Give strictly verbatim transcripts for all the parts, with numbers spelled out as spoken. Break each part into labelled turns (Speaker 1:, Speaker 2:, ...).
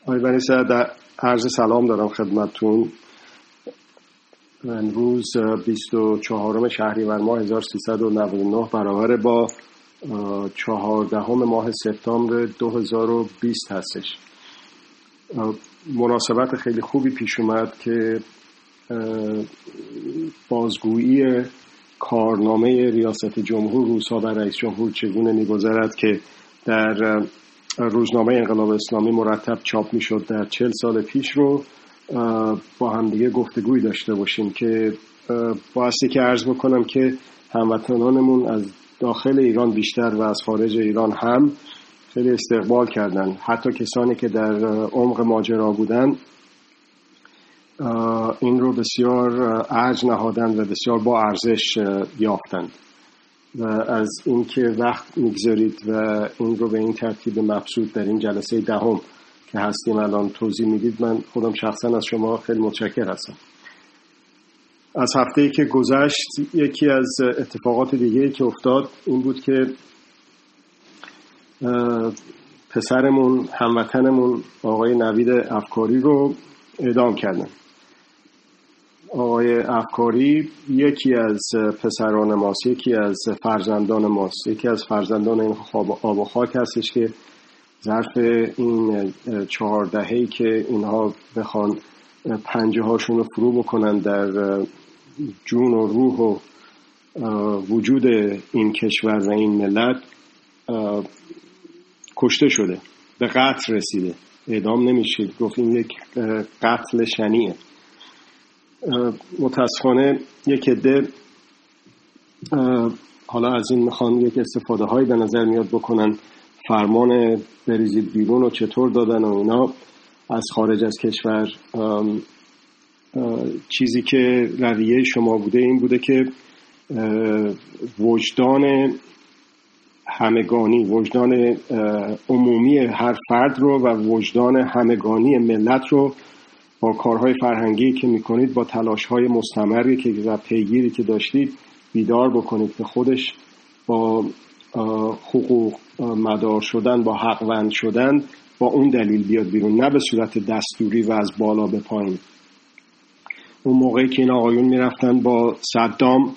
Speaker 1: آقای بنی صدر، در عرض سلام دارم خدمتتون. امروز بیست و چهارم شهریور ماه هزار و سیصد و نود و نه برابر با چهاردهم ماه سپتامبر دو هزار و بیست هستش. مناسبت خیلی خوبی پیش اومد که بازگویی کارنامه ریاست جمهور روزها بر رئیس جمهور چگونه می‌گذرد که در روزنامه انقلاب اسلامی مرتب چاپ می‌شد در چهل سال پیش رو با هم دیگه گفتگوی داشته باشیم که بایستی که عرض بکنم که هموطنانمون از داخل ایران بیشتر و از خارج ایران هم خیلی استقبال کردن. حتی کسانی که در عمق ماجرا بودن این رو بسیار ارج نهادند و بسیار با ارزش یافتند و از اینکه وقت میگذارید و این رو به این ترتیب مبسوط در این جلسه دهم که هستیم الان توضیح میدید، من خودم شخصا از شما خیلی متشکر هستم. از هفته‌ای که گذشت یکی از اتفاقات دیگه‌ای که افتاد این بود که پسرمون هموطنمون آقای نوید افکاری رو اعدام کردن. آقای افکاری یکی از پسران ماست، یکی از فرزندان ماست، یکی از فرزندان این آب و خاک هستش که ظرف این چهار دهه‌ای که اینها بخوان پنجه هاشون رو فرو بکنن در جون و روح و وجود این کشور و این ملت کشته شده، به قتل رسیده. اعدام نمیشه گفت، این یک قتل شنیعه. متاسفانه یک عده حالا از این میخوان یک استفاده هایی به نظر میاد بکنن، فرمان بریزید بیرون و چطور دادن و اینا از خارج از کشور. چیزی که رویه شما بوده این بوده که وجدان همگانی، وجدان عمومی هر فرد رو و وجدان همگانی ملت رو با کارهای فرهنگی که میکنید، با تلاشهای مستمری که و پیگیری که داشتید بیدار بکنید که خودش با حقوق مدار شدن، با حقوند شدن با اون دلیل بیاد بیرون، نه به صورت دستوری و از بالا به پایین. اون موقعی که این آقایون میرفتن با صدام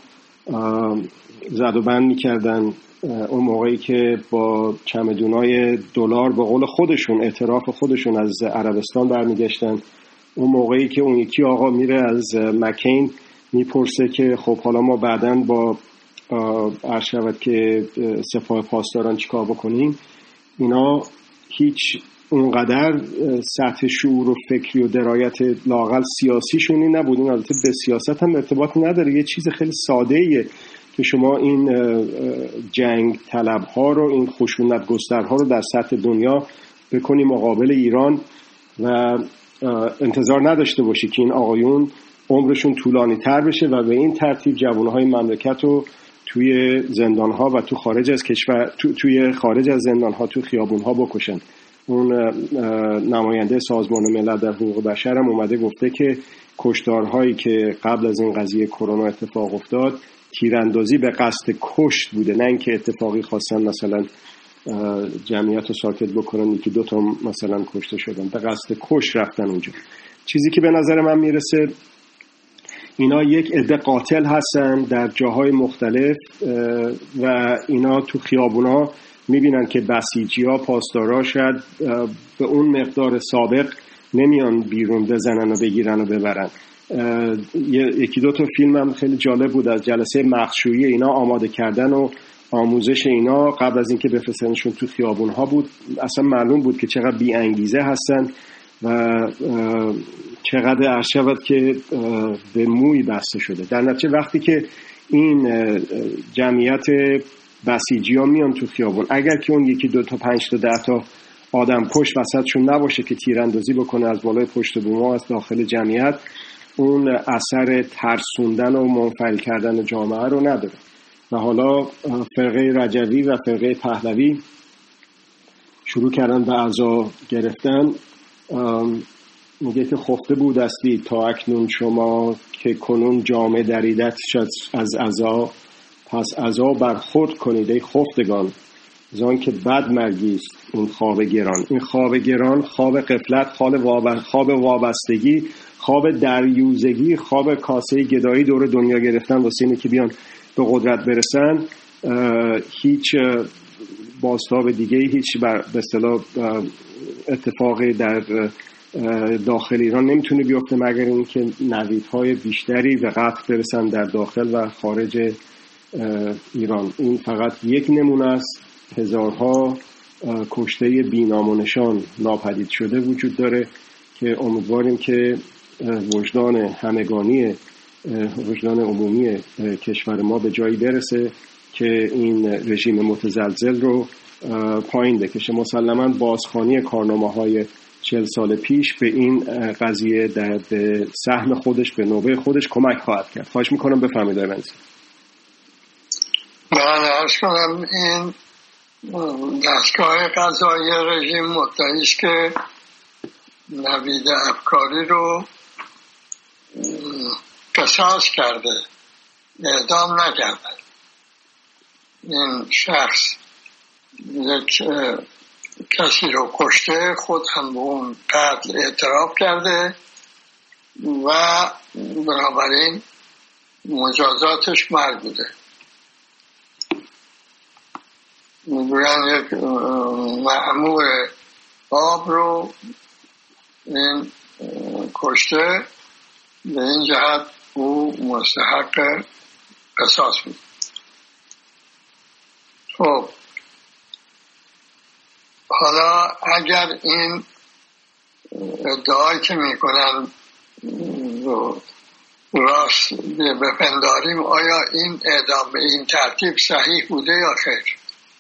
Speaker 1: زد و بند میکردن، اون موقعی که با چمدونای دلار به قول خودشون، اعتراف خودشون، از عربستان برمیگشتن، اون موقعی که اون یکی آقا میره از مکین میپرسه که خب حالا ما بعداً با عرض شود که سپاه پاسداران چیکار بکنیم، اینا هیچ اونقدر سطح شعور و فکری و درایت لااقل سیاسیشونی نبود. این البته به سیاست هم ارتباطی نداره، یه چیز خیلی ساده ایه که شما این جنگ طلب ها رو، این خشونت گستر ها رو در سطح دنیا بکنی مقابل ایران و انتظار نداشته باشی که این آقایون عمرشون طولانی تر بشه و به این ترتیب جوانهای مملکت رو توی زندان ها و تو خارج از کشور، تو توی خارج از زندان ها، تو خیابون ها بکشن. اون نماینده سازمان ملل در حقوق بشر هم اومده گفته که کشتارهایی که قبل از این قضیه کرونا اتفاق افتاد تیراندازی به قصد کشت بوده، نه اینکه اتفاقی خواستن مثلا جمعیت رو ساکت بکنن، یکی دو تا مثلا کشته شدن، به قصد کش رفتن اونجا. چیزی که به نظر من میرسه اینا یک عده قاتل هستن در جاهای مختلف و اینا تو خیابونا میبینن که بسیجی‌ها، پاسدارا شاید به اون مقدار سابق نمیان بیرون بزنن و بگیرن و ببرن. یکی دو تا فیلم هم خیلی جالب بود از جلسه مخشویی اینا آماده کردن و آموزش اینا قبل از اینکه بفرستنشون تو خیابون‌ها بود. اصلا معلوم بود که چقدر بی انگیزه هستن و چقدر عرض شود که به موی بسته شده. در نتیجه وقتی که این جمعیت بسیجی ها میان تو خیابون، اگر که اون یکی دو تا پنج تا ده تا آدم کش وسطشون نباشه که تیراندازی بکنه از بالای پشت بوم از داخل جمعیت، اون اثر ترسوندن و منفعل کردن جامعه رو نداره. و حالا فرقه رجوی و فرقه پهلوی شروع کردن به عزا گرفتن. میگه که خفته بود اسبی تا اکنون شما، که کنون جامه دریدت شد از عزا، پس عزا بر خود کنید ای خفتگان. زان که بد مرگی است این خواب گران. این خواب گران خواب غفلت، خواب وابستگی، خواب دریوزگی، خواب کاسه گدایی دور دنیا گرفتن واسه اینه که بیان به قدرت برسن. هیچ بازتاب دیگه، هیچ به اصطلاح اتفاقی در داخل ایران نمیتونه بیفته مگر اینکه نویدهای بیشتری به قتل برسن در داخل و خارج ایران. این فقط یک نمونه است. هزارها کشته بی‌نام و نشان ناپدید شده وجود داره که امیدواریم که وجدان همگانی، وجدان عمومی کشور ما به جایی برسه که این رژیم متزلزل رو پایین بکشه. مسلماً بازخوانی کارنامه‌های چهل سال پیش به این قضیه در سهم خودش به نوبه خودش کمک خواهد کرد. خواهش میکنم بفرمایید آقای بنزی.
Speaker 2: من عرض کنم این دستگاه قضایی رژیم مدعی است که نوید افکاری رو قصاص کرده، اعدام نکرده. این شخص یک کسی رو کشته، خود هم به اون قتل اعتراف کرده و بنابراین مجازاتش مرگ بوده. میگوین یک مأمور آب رو این کشته، به این جهت او مستحق قصاص بود. خب حالا اگر این ادعایی که میکنن راست بپنداریم، آیا این اعدام به این ترتیب صحیح بوده یا خیر؟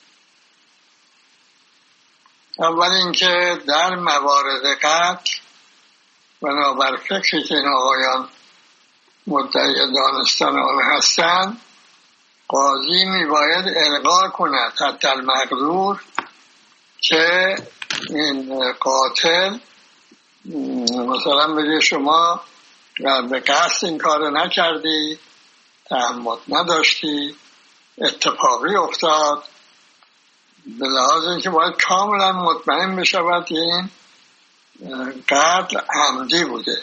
Speaker 2: اول اینکه در موارد قتل بنابر فکری که این آقایان مدعی دانستن آن هستند، قاضی میباید القا کند حتی المقدور که این قاتل مثلا بگه شما به قصد این کار نکردی، تعمد نداشتی، اتفاقی افتاد، به لحاظ اینکه باید کاملا مطمئن بشود که این قتل عمدی بوده.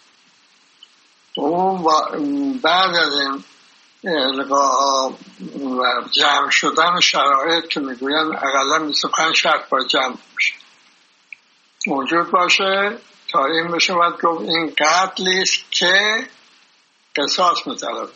Speaker 2: او بعد از این القاها و جمع شدن شرایط که میگوین اقلا بیست و پنج شرط باید جمع بشه موجود باشه تا این بشه باید گفت این قتلی است که قصاص میطلبه.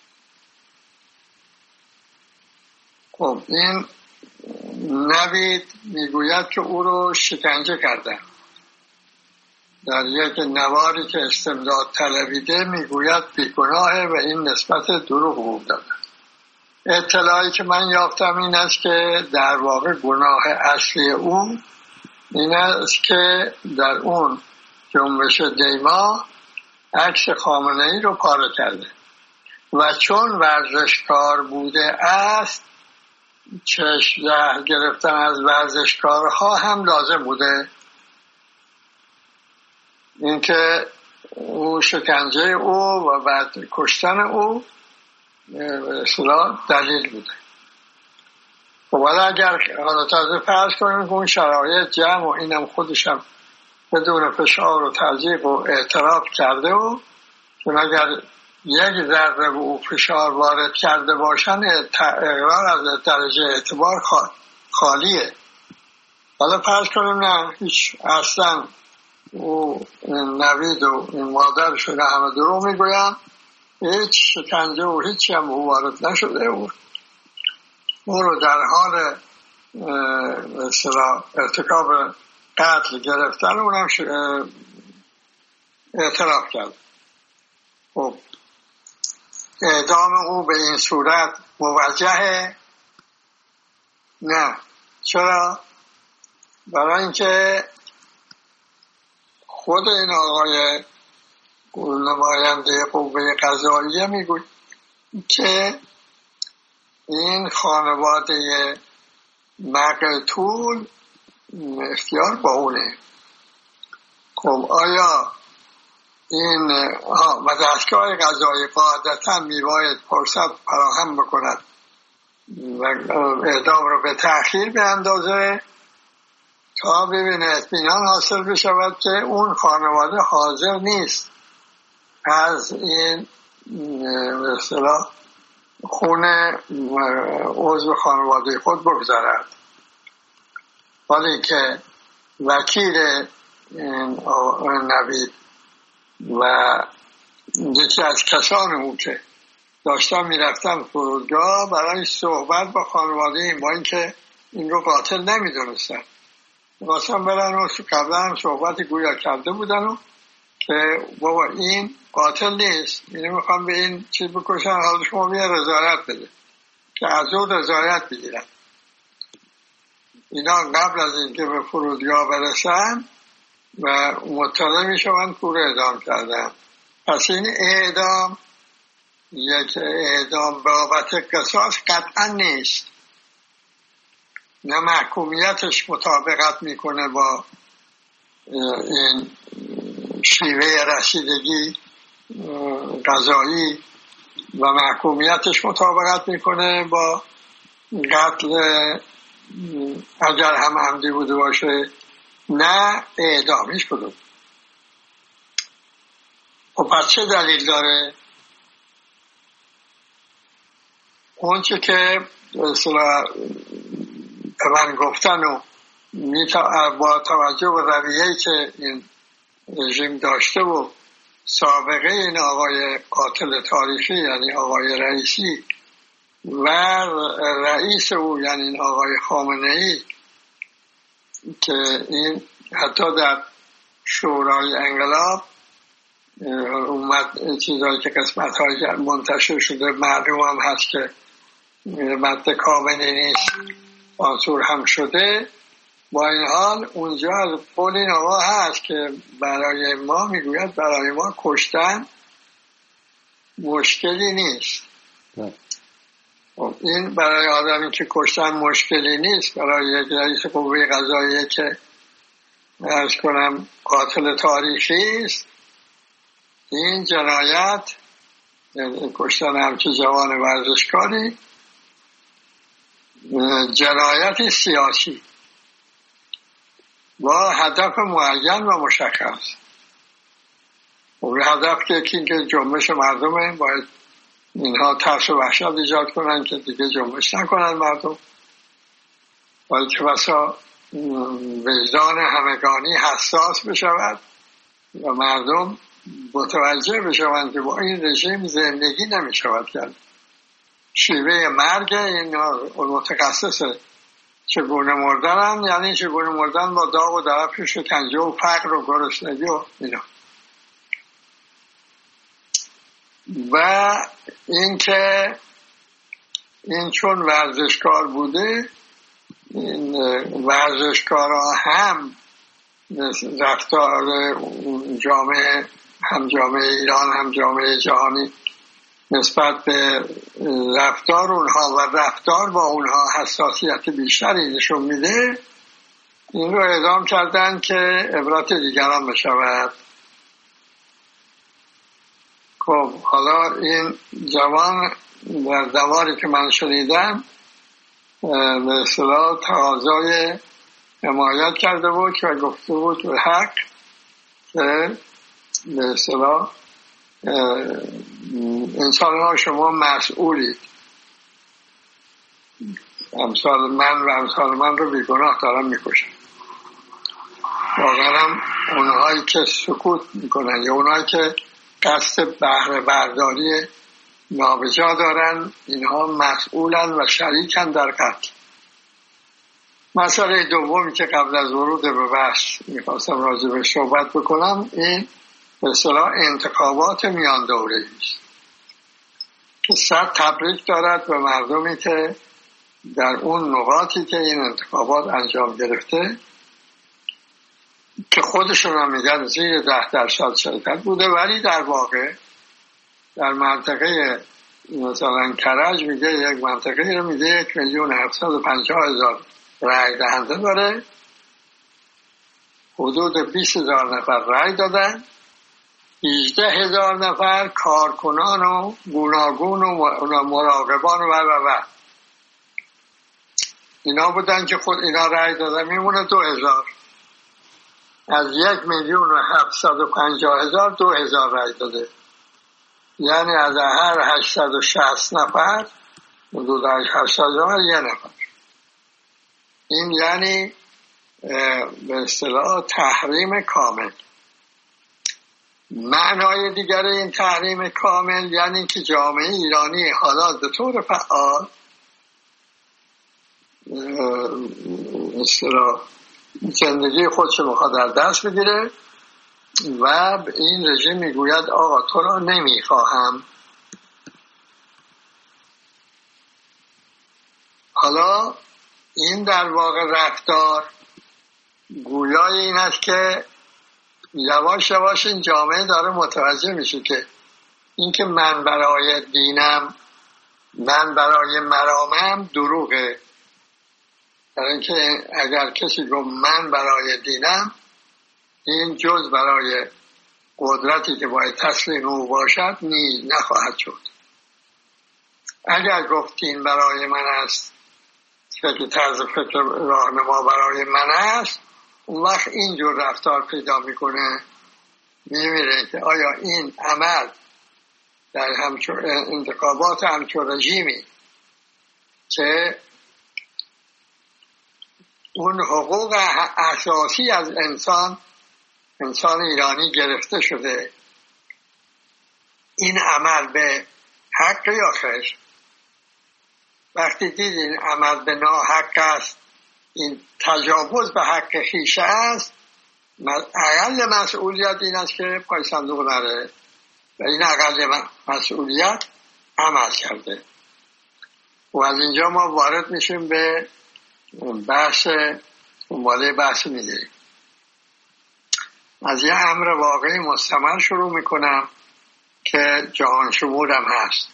Speaker 2: خب این نوید میگوید که او رو شکنجه کردن. در یک نواری که استمداد طلبیده میگوید بیگناهه و این نسبت دروغ بود داده. اطلاعی که من یافتم این است که در واقع گناه اصلی او این است که در اون جنبش دیما عکس خامنه ای رو پاره کرده و چون ورزشکار بوده است چشم زهر گرفتن از ورزشکارها هم لازم بوده. اینکه او شکنجه او و بعد کشتن او به اصطلاح دلیل بوده. خب حالا اگر حالا تازه فرض کنیم که اون شرایط جمع و اینم خودشم بدون فشار و تضییق و اعتراف کرده و چون اگر یک ذره به او فشار وارد کرده باشن اقرار از درجه اعتبار خالیه. حالا فرض کنیم نه هیچ اصلا او نوید و این مادرشون همه درو میگویم، هیچ شکنجه و هیچی هم او وارد نشده، او او رو در حال ارتکاب قتل گرفتن اونم اعتراف کرد. خب اعدام او به این صورت موجهه؟ نه. چرا؟ برای اینکه خود این آقای نماینده قوه قضاییه میگوید که این خانواده مقتول اختیار با اونه. خب آیا این و دستگاه قضایی قاعدتا میباید فرصت فراهم بکند و اعدام رو به تأخیر بیندازه تا ببینه اطمینان حاصل بشود که اون خانواده حاضر نیست از این به اصطلاح خون عضو خانواده خود بگذارد. ولی که وکیل نوید و یکی از کسان او که داشتن میرفتن فرودگاه برای صحبت با خانواده این، با اینکه این رو قاتل نمیدونستن، واسه برن و قبلا هم صحبتی گویا کرده بودن و که بابا این قاتل نیست، اینو میخوام به این چیز بکشن، حالا شما بیا رضایت بده که از او رضایت بگیرن. اینا قبل از اینکه به فرودگاه برسن و مطلع میشوند کور اعدام کردن. پس این اعدام یک اعدام بابت قصاص قطعا نیست، نه محکومیتش مطابقت میکنه با این شیوه رسیدگی قضایی و محکومیتش مطابقت میکنه با قتل اگر هم عمدی بوده باشه، نه اعدام. هیچ کدوم. خب پس چه دلیل داره؟ اون چه که اصلا به من گفتن و با توجه به رویه‌ای که این رژیم داشته و سابقه این آقای قاتل تاریخی یعنی آقای رئیسی و رئیس او یعنی این آقای خامنه‌ای که این حتی در شورای انقلاب اومد چیزایی که قسمت هایی منتشر شده معلوم هم هست که متن کاملی نیست، آنصور هم شده. با این حال اونجا از قول این آقا هست که برای ما میگوید برای ما کشتن مشکلی نیست. این برای آدمی که کشتن مشکلی نیست، برای یک رئیس قوه قضاییه که عرض کنم قاتل تاریخی است، این جنایت کشتن همچه جوان ورزشکاری جنایت سیاسی با هدف معین و مشخص. و هدف که اینکه جنبش مردمه، باید اینها ترس و وحشت ایجاد کنن که دیگه جنبش نکنن مردم، باید که بسا وجدان همگانی حساس بشود و مردم متوجه بشوند که با این رژیم زندگی نمی شود کرد. شیوه مرگ این متخصص چگونه مردن، یعنی چگونه مردن با داغ و درف شکنجه و فقر و گرسنگی و اینا. و این که این چون ورزشکار بوده، این ورزشکارها هم رفتار جامعه، هم جامعه ایران هم جامعه جهانی نسبت به رفتار اونها و رفتار با اونها حساسیت بیشتری نشون میده، این رو اعدام کردن که عبرت دیگران بشود. خب حالا این جوان در دواری که من شنیدم به اصطلاح تقاضای حمایت کرده بود که گفته بود به حق که به اصطلاح انسان ها شما مسئولید، امثال من و امثال من رو بیگناه دارن میکشن. واقعا هم اونهایی که سکوت میکنن یا اونهایی که قصد بهره برداری نابجا دارن، اینها مسئولن و شریکن در قتل. مسئله دومی که قبل از ورود به بحث میخواستم راجع به صحبت بکنم، این به اصطلاح انتخابات میان دوره‌ای است که صد تبریک دارد به مردمی که در اون نقاطی که این انتخابات انجام گرفته که خودشون هم میگن زیر ده درصد شرکت بوده، ولی در واقع در منطقه مثلا کرج میگه یک منطقه رو میگه یک میلیون هفتصد و پنجاه هزار رای دهنده داره، حدود بیست هزار نفر رای دادن، هجده هزار نفر کارکنان و گوناگون و مراقبان و و و اینا بودن که خود اینا رأی دادن، میمونه دو هزار. از یک میلیون و هفتصد و پنجاه هزار دو هزار رأی داده، یعنی از هر هشتصد و شصت نفر حدود هشتصد نفر یه نفر. این یعنی به اصطلاح تحریم کامل. معنای دیگر این تحریم کامل یعنی که جامعه ایرانی حالا به طور فعال به اصطلاح زندگی خودش میخواد در دست بگیره و این رژیم میگوید آقا تو را نمیخواهم. حالا این در واقع رفتار گویای این است که یواش یواش این جامعه داره متوجه میشه که این که من برای دینم، من برای مرامم دروغه. برای اینکه اگر کسی گفت من برای دینم، این جز برای قدرتی که باید تسلیم او باشد نی نخواهد شد. اگر گفت دین برای من است، فکر طرز فکر راهنما برای من است، اون وقت اینجور رفتار پیدا میکنه. میمیره که آیا این عمل در همچون انتخابات همچون رژیمی که اون حقوق اساسی از انسان انسان ایرانی گرفته شده، این عمل به حق یا خیر؟ وقتی دید این عمل به ناحق است، این تجاوز به حق خویش است، اقل مسئولیت این است که پای صندوق نره و این اقل مسئولیت عمل کرده. و از اینجا ما وارد میشیم به بحث دنباله بحث میگیریم. از یه امر واقعی مستمر شروع میکنم که جهان شمولم هست.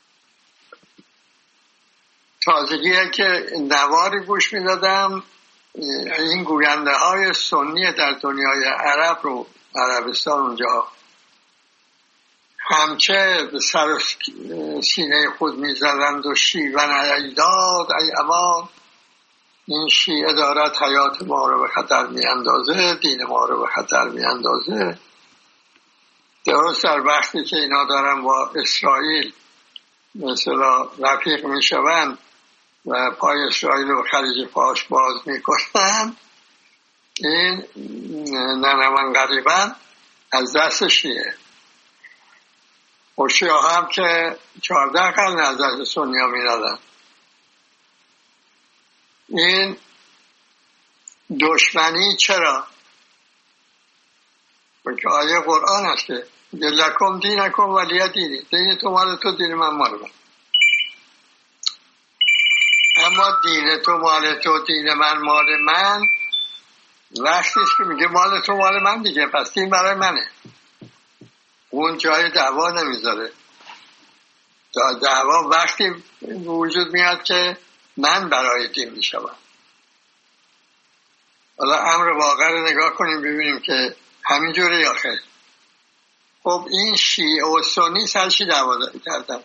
Speaker 2: تازگیه که نواری گوش میدادم، این گوینده های سنی در دنیای عرب رو، عربستان اونجا همچه به سر و سینه خود میزدند و شیون ای داد ای امان، این شیعه دارد حیات ما رو به خطر میاندازه، دین ما رو به خطر میاندازه. درست در وقتی که اینا دارن با اسرائیل مثلا رفیق میشوند و پای اسرائیل و خلیج فارس باز میکنن، این ننوان غریبا از دست شیعه و شیعه هم که چهارده قرن از دست سنی ها میردن. این دشمنی چرا؟ بلکه آیه قرآن هست که لکم دینکم ولی دینی، دین تو مال تو، دین من مال من. اما دین تو مال تو، دین من مال من، وقتیست که میگه مال تو مال من دیگه، پس دین برای منه. اون جای دعوا نمیذاره. دعوا وقتی وجود میاد که من برای دین میشوم. حالا امر واقع رو نگاه کنیم ببینیم که همینجوره یا خیر. خب این شیعه و سنی سر چی دعوا کردن؟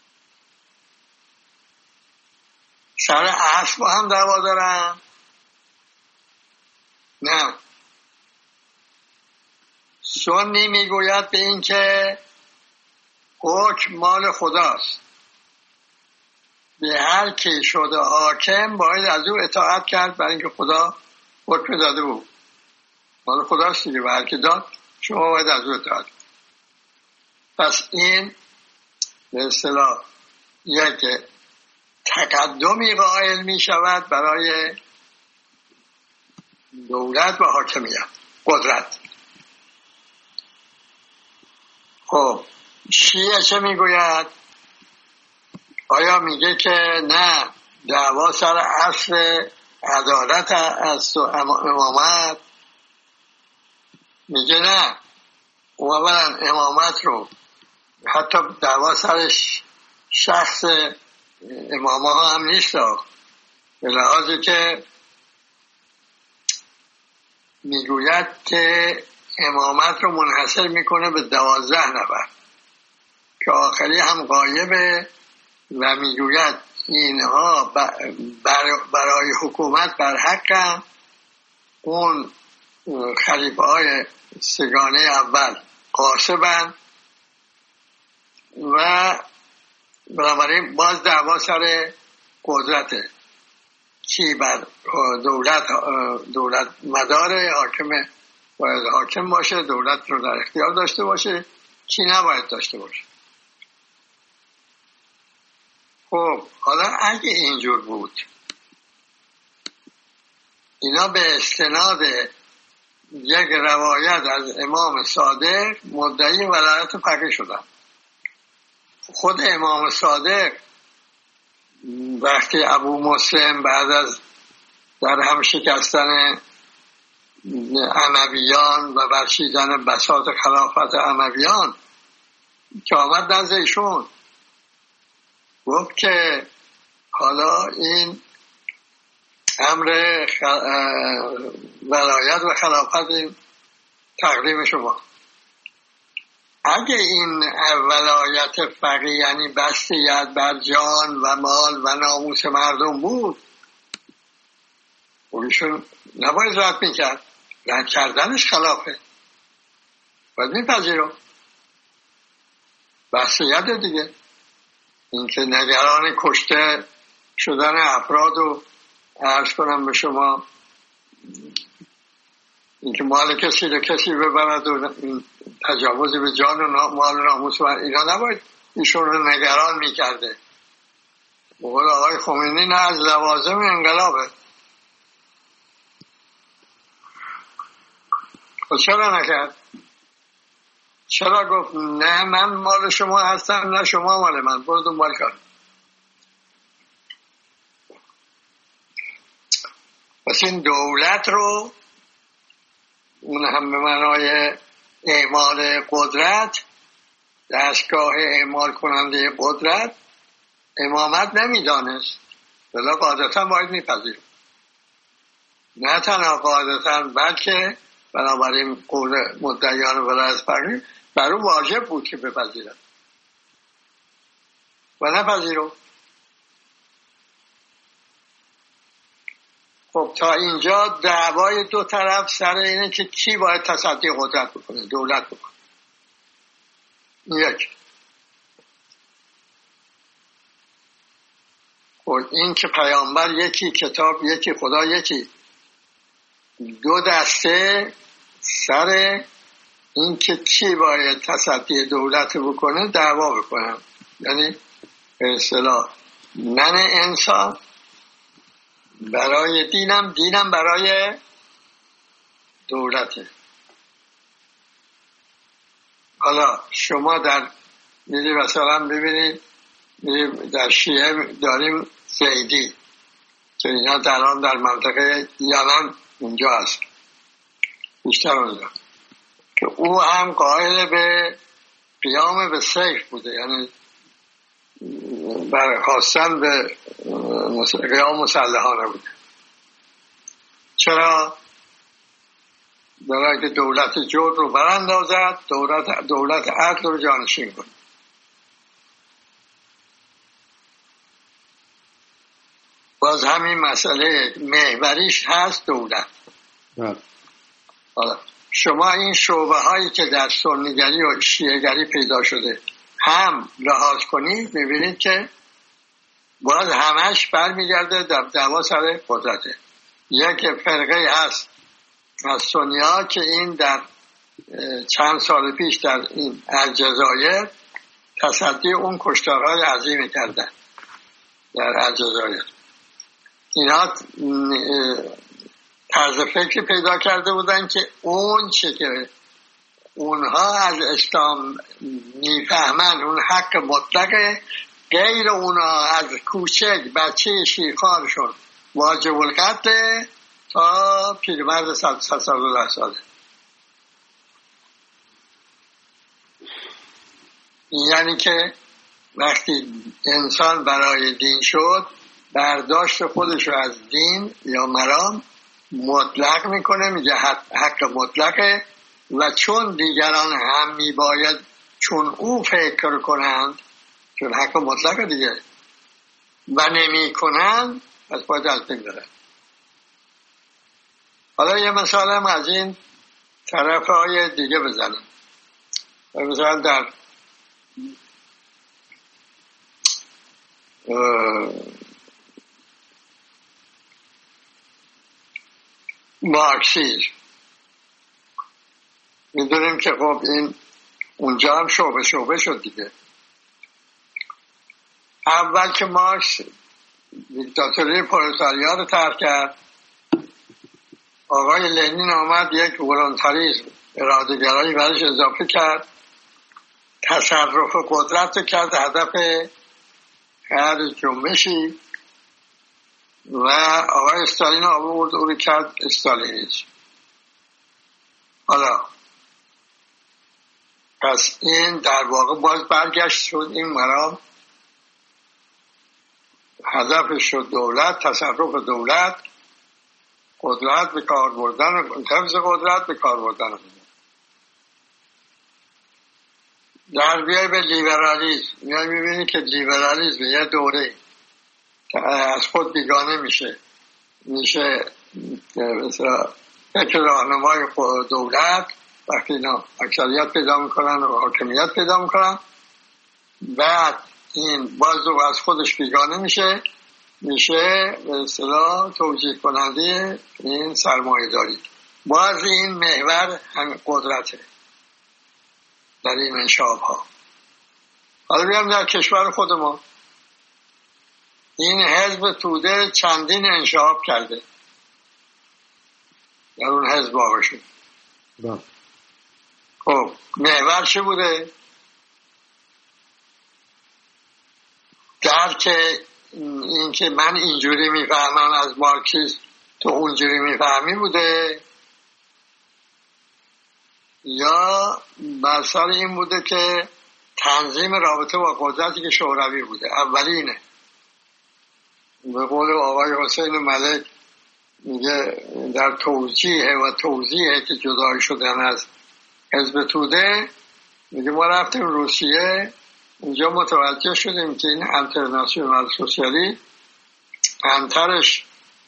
Speaker 2: سر اصل با هم دعوا دارن؟ نه. سنی میگوید به این که حکم مال خداست، به هر کی شده حاکم باید از او اطاعت کرد، برای اینکه خدا حکم داده بود، مال خداست دیگه، به هر کی داد شما باید از او اطاعت. پس این به اصطلاح یک تقدمی قائل می شود برای دولت و حاکمیت، قدرت. خب شیعه چه می گوید؟ آیا میگه که نه، دعوا سر اصل عدالت است و امامت؟ میگه نه، اولا امامت رو حتی دعوا سر شخص امامه ها هم نیست، به لحاظی که میگوید که امامت رو منحصر میکنه به دوازده نفر که آخری هم غایبه و میگوید اینها برای حکومت بر حقم، اون خلیفه های سگانه اول غاصبن و بنابراین باز دعوا سر قدرته، کی بر دولت دولت مدار حاکم باید حاکم باشه، دولت رو در اختیار داشته باشه، کی نباید داشته باشه. خب حالا اگه اینجور بود، اینا به استناد یک روایت از امام صادق مدعی ولایت فقیه شدن. خود امام صادق وقتی ابو مسلم بعد از در هم شکستن امویان و برچیدن بساط خلافت امویان که آمد نزد ایشون گفت که حالا این امر ولایت و خلافت تقدیم شما، اگه این ولایت فقیه یعنی بستیت بر جان و مال و ناموس مردم بود، ایشون نباید رد میکرد، رد کردنش خلافه، باید میپذیرم بستیت دیگه. این که نگران کشته شدن افراد و عرض کنم به شما اینکه مال کسی رو کسی ببرد و تجاوز به جان و مال و ناموس و اینا نباید ایشون رو نگران میکرده. بقول آقای خمینی نه از لوازم انقلابه. خب چرا نکرد؟ چرا گفت نه من مال شما هستم نه شما مال من، برو دنبال کن. پس این دولت رو اون هم به معنای اعمال قدرت، دستگاه اعمال کننده قدرت، امامت نمیدانست، بلا قاعدتا باید میپذیر. نه تنها قاعدتا بلکه بنابراین قول مدعیان ولایت فقیه بر اون واجب بود که بپذیرد و نپذیرم. خب تا اینجا دعوای دو طرف سر اینه که کی باید تصدی قدرت بکنه، دولت بکنه. یک خب این که پیامبر یکی، کتاب یکی، خدا یکی، دو دسته سر این که کی باید تصدی دولت بکنه دعوا بکنن. یعنی به اصطلاح من انسان برای دینم، دینم برای دولته. حالا شما در میری مثلا ببینید در شیعه داریم زیدی که اینا در آن در منطقه یمن اونجا هست بیشتر اونجا، که او هم قائل به قیام به سیف بوده، یعنی برخواستن به قیام مسلحانه بوده. چرا؟ برای که دولت جور رو براندازد، دولت, دولت عدل رو جانشین کنه. باز همین مسئله محوریش هست دولت. حالا شما این شعبه هایی که در سنیگری و شیعه‌گری پیدا شده هم لحاظ کنید میبینید که باز همش برمیگرده در دعوا سر قدرته. یک فرقه هست از سنی ها که این در چند سال پیش در این الجزایر تصدی اون کشتارهای عظیمی کردن در الجزایر. اینا طرز فکری پیدا کرده بودن که اون چه که اونها از اسلام میفهمن اون حق مطلقه، غیر اونها از کوچک بچه شیرخوارشون واجب القتل تا پیرمرد صد سال و ده ساله. یعنی که وقتی انسان برای دین شد برداشت خودش رو از دین یا مرام مطلق میکنه، میگه حق مطلقه و چون دیگران هم میباید چون او فکر کنند، چون حق مطلقه دیگه، و نمی کنن پس باید از بین برن. حالا یه مثال هم از این طرف های دیگه بزنیم. مثلا در مارکسیسم میدونیم که خب این اونجا هم شعبه شعبه شد دیگه. اول که مارکس دیکتاتوری پرولتاریا رو طرح کرد، آقای لنین آمد یک ولونتاریسم اراده‌گرایی برش اضافه کرد، تصرف قدرت رو کرد هدف هر جنبشی و آقای استالین آورد او رو کرد استالینیسم. حالا پس این در واقع باز برگشت شد این مرام، هدف شد دولت، تصرف دولت، قدرت به کار بردن، حفظ قدرت به کار بردن. در بیای به لیبرالیسم میای میبینی که لیبرالیسم یه دوره از خود بیگانه میشه میشه مثلا فکر راهنمای دولت وقتی اینا اکثریت پیدا میکنن و حاکمیت پیدا میکنن، بعد این باز از خودش بیگانه میشه میشه به اصطلاح توجیه کننده این سرمایه داری. باز این محور هم قدرته در این انشاب ها. حالا بیام در کشور خود ما، این حزب توده چندین انشاب کرده، در اون حزب واقع شد. خب محور چه بوده؟ درک این که من اینجوری میفهمم از مارکسیسم تو اونجوری میفهمی بوده، یا بر سر این بوده که تنظیم رابطه با قدرتی که شوروی بوده؟ اولینه. به قول آقای حسین ملک میگه در توجیه و توضیحه که جدای شدن از حزب توده، میگه ما رفتیم روسیه، اونجا متوجه شدیم که این انترناسیونال سوسیالی انترش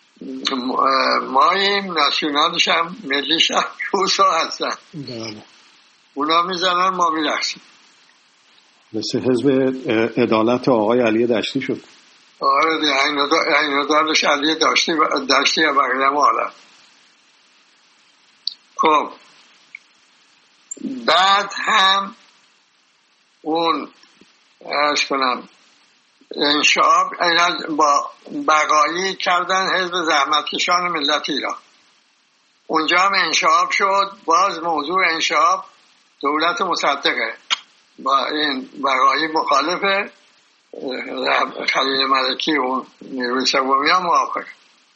Speaker 2: ماییم، ناسیونالش هم ملیش هم روسا هستن، اونا میزنن ما میرخشیم.
Speaker 1: مثل حزب عدالت آقای علی دشتی شد.
Speaker 2: آره دیگه این دارش علی دشتی دشتی و بقیه مالا. خب بعد هم اون ارز کنم انشاب با بقایی کردن حزب زحمتکشان ملت ایران، اونجا هم انشاب شد. باز موضوع انشاب دولت مصدقه، با این بقایی مخالفه، خلیل ملکی و نیروی سومی ها موافق.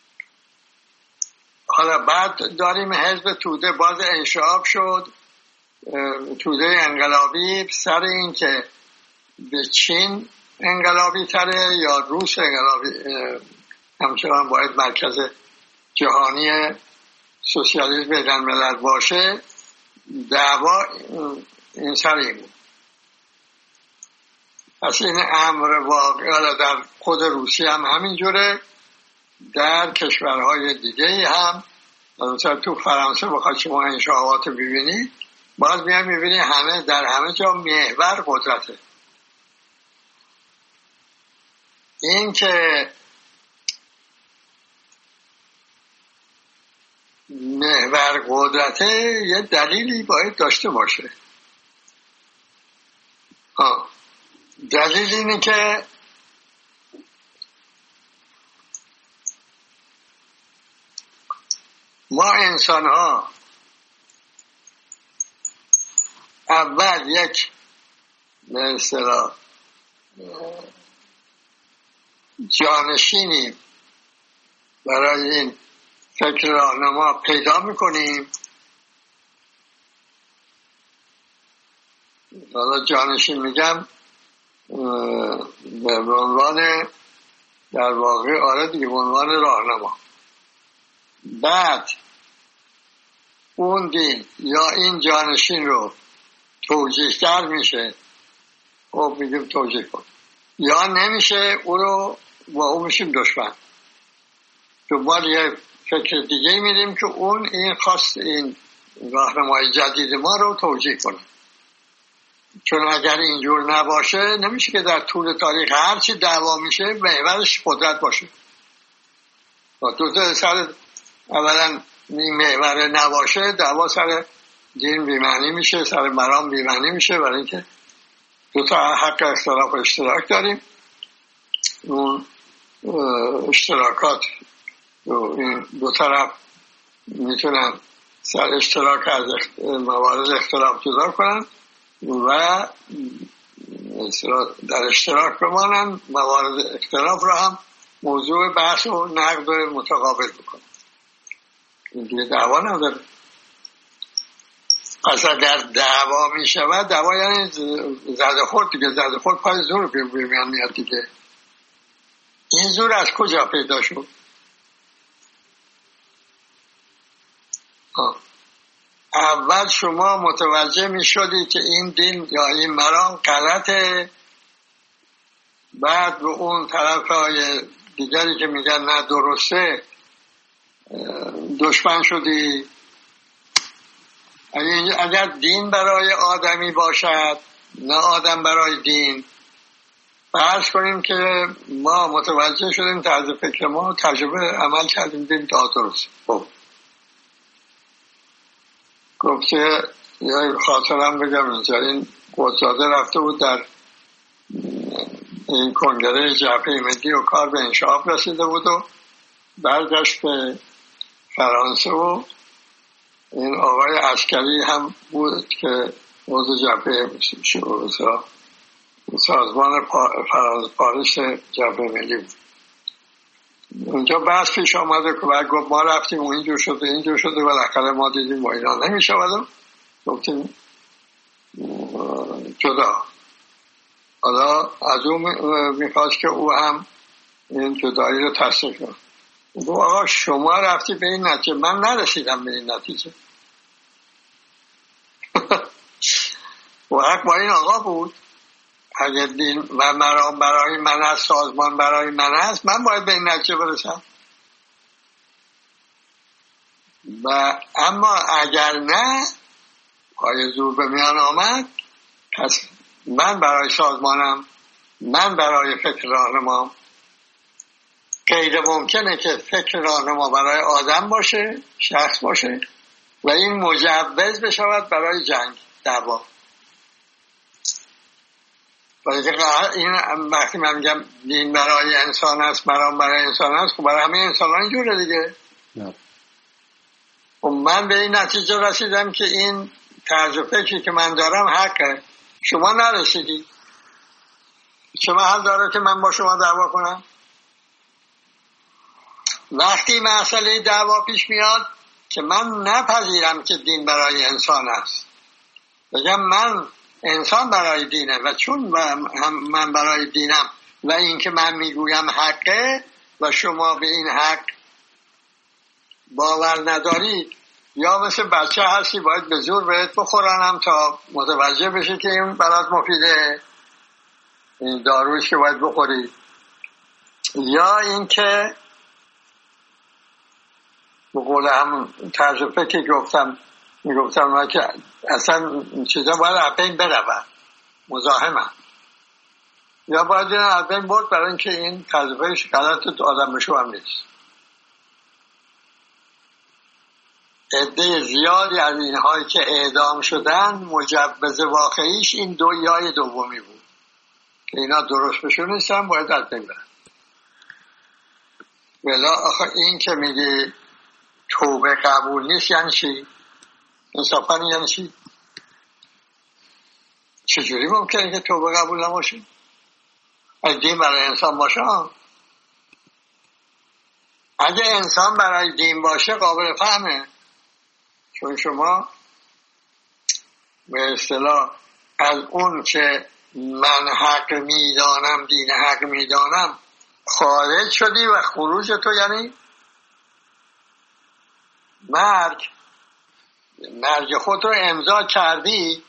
Speaker 2: حالا بعد داریم حزب توده، باز انشاب شد، توده انقلابی، سر این که به چین انقلابی تره یا روس انقلابی همچنان باید مرکز جهانی سوسیالیسم بین الملل باشه، دعوا این سر این بود. پس این امر واقعا در خود روسیه هم همینجوره، در کشورهای دیگه هم، مثلا تو فرانسه بخواد شما انشاءات ببینید، باز میان میبینی همه در همه جا محور قدرته. این که محور قدرته یه دلیلی باید داشته باشه. ها دلیل اینه که ما انسان ها اول یک به اصطلاح جانشینی برای این فکر راهنما پیدا میکنیم. حالا جانشین میگم به عنوان در واقع آره دیگه به عنوان راهنما. بعد اون دین یا این جانشین رو توجیه در میشه، خب میگیم توجیه کن، یا نمیشه او رو با اون میشیم دشمن. دنبال یه فکر دیگه میریم که اون این خواست این راهنمای جدید ما رو توجیه کنه. چون اگر اینجور نباشه نمیشه که در طول تاریخ هرچی دعوا میشه محورش قدرت باشه. دو تا سر اولا محور نباشه دعوا سر دین بی‌معنی میشه، سر مرام بی‌معنی میشه، برای اینکه دو تا حق اختلاف اشتراک داریم. اون اشتراکات این دو طرف میتونن سر اشتراک از موارد اختلاف جدا کنن و در اشتراک بمانن، موارد اختلاف رو هم موضوع بحث و نقد متقابل بکنن. این دیگه دعوا نداره. پس اگر دعوا می شود، دعوا یعنی زده خورد دیگه، زده خورد پای زور بیمیان میاد دیگه. این زور از کجا پیدا شد؟ آه. اول شما متوجه می شدی که این دین یا این مرام غلطه، بعد به اون طرف های دیگری که میگن نه درسته دشمن شدی. اگر دین برای آدمی باشد نه آدم برای دین، فرض کنیم که ما متوجه شدیم طرز فکر ما تجربه عمل کردیم دین تا درست. خب گفته یا خاطرم بگم اینجا این قدزاده رفته بود در این کنگره جبهه ملی و کار به انشاف رسیده بود و برگشت به فرانسه و این آقای عسکری هم بود که موضوع جبهه سازمان فرانسه پاریس جبهه ملی بود. اونجا بحث پیش آمده که باید گفت ما رفتیم و اینجور شده اینجور شده و بالاخره ما دیدیم با اینا نمی شود و گفتیم جدا. حالا از اون میخواست که او هم این جدایی رو تصدیق کنه. گفت آقا شما رفتی به این نتیجه، من نرسیدم به این نتیجه. و حق با این آقا بود. اگر دین و مرام برای من است، سازمان برای من است، من باید به این نتیجه برسم. و اما اگر نه، پای زور به میان آمد، پس من برای سازمانم، من برای فکر راهنمام. غیر ممکنه که فکر راهنما برای آدم باشه، شخص باشه و این مجوز بشود برای جنگ، دعوا. این وقتی من میگم دین برای انسان است، مرام برای انسان است، خب برای همه انسان ها اینجوره دیگه. نه. و من به این نتیجه رسیدم که این طرز فکری که من دارم حقه، شما نرسیدی. چه محل داره که من با شما دعوا کنم؟ وقتی مسئله دعوا پیش میاد که من نپذیرم که دین برای انسان است، بگم من انسان برای دینه و چون من برای دینم و این که من میگویم حقه و شما به این حق باور ندارید، یا مثل بچه هستی باید به زور بهت بخورنم تا متوجه بشی که این برات مفیده، این دارویی که باید بخوری، یا این که به قول هم طرز فکر گفتم میگفتم که اصلا چیزا باید اپین برون مزاحمم، یا باید این اپین برد برای اینکه این طرز فکرش غلط آدم بشو هم نیست. عده زیادی از اینهایی که اعدام شدن مجوز واقعیش این دو یای دومی بود که اینا درست بشو نیستن، باید اپین برن. ولی آخه این که میگی توبه قبول نیست یعنی چی؟ انصافاً یعنی چی؟ چجوری ممکنه که توبه قبول نباشه؟ اگه دین برای انسان باشه، اگه انسان برای دین باشه قابل فهمه، چون شما به اصطلاح از اون که من حق میدانم، دین حق میدانم خارج شدی و خروج تو یعنی مرگ. مرگ خود رو امضا کردی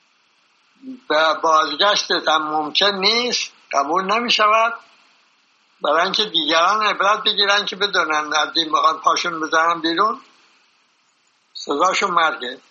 Speaker 2: و بازگشتت هم ممکن نیست، قبول نمی شود برای اینکه دیگران عبرت بگیرن که بدونن از دین بخوان پاشون بزنن بیرون، سزاشون مرگه.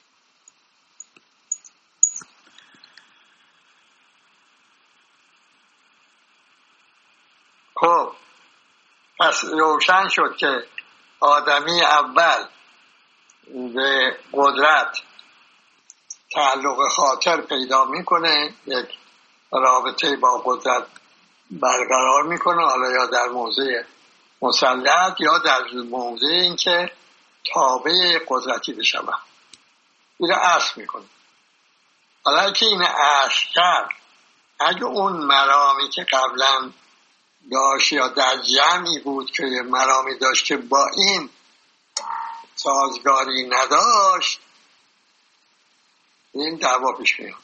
Speaker 2: خب پس روشن شد که آدمی اول به قدرت تعلق خاطر پیدا میکنه، یک رابطه با قدرت برقرار میکنه، حالا یا در موضع مسلط یا در موضع اینکه تابع قدرتی بشه، این اصل میکنه. حالا که این اصل کرد، اگه اون مرامی که قبلا داشت یا در جمعی بود که مرامی داشت که با این سازگاری نداشت، این دعوا پیش میاد.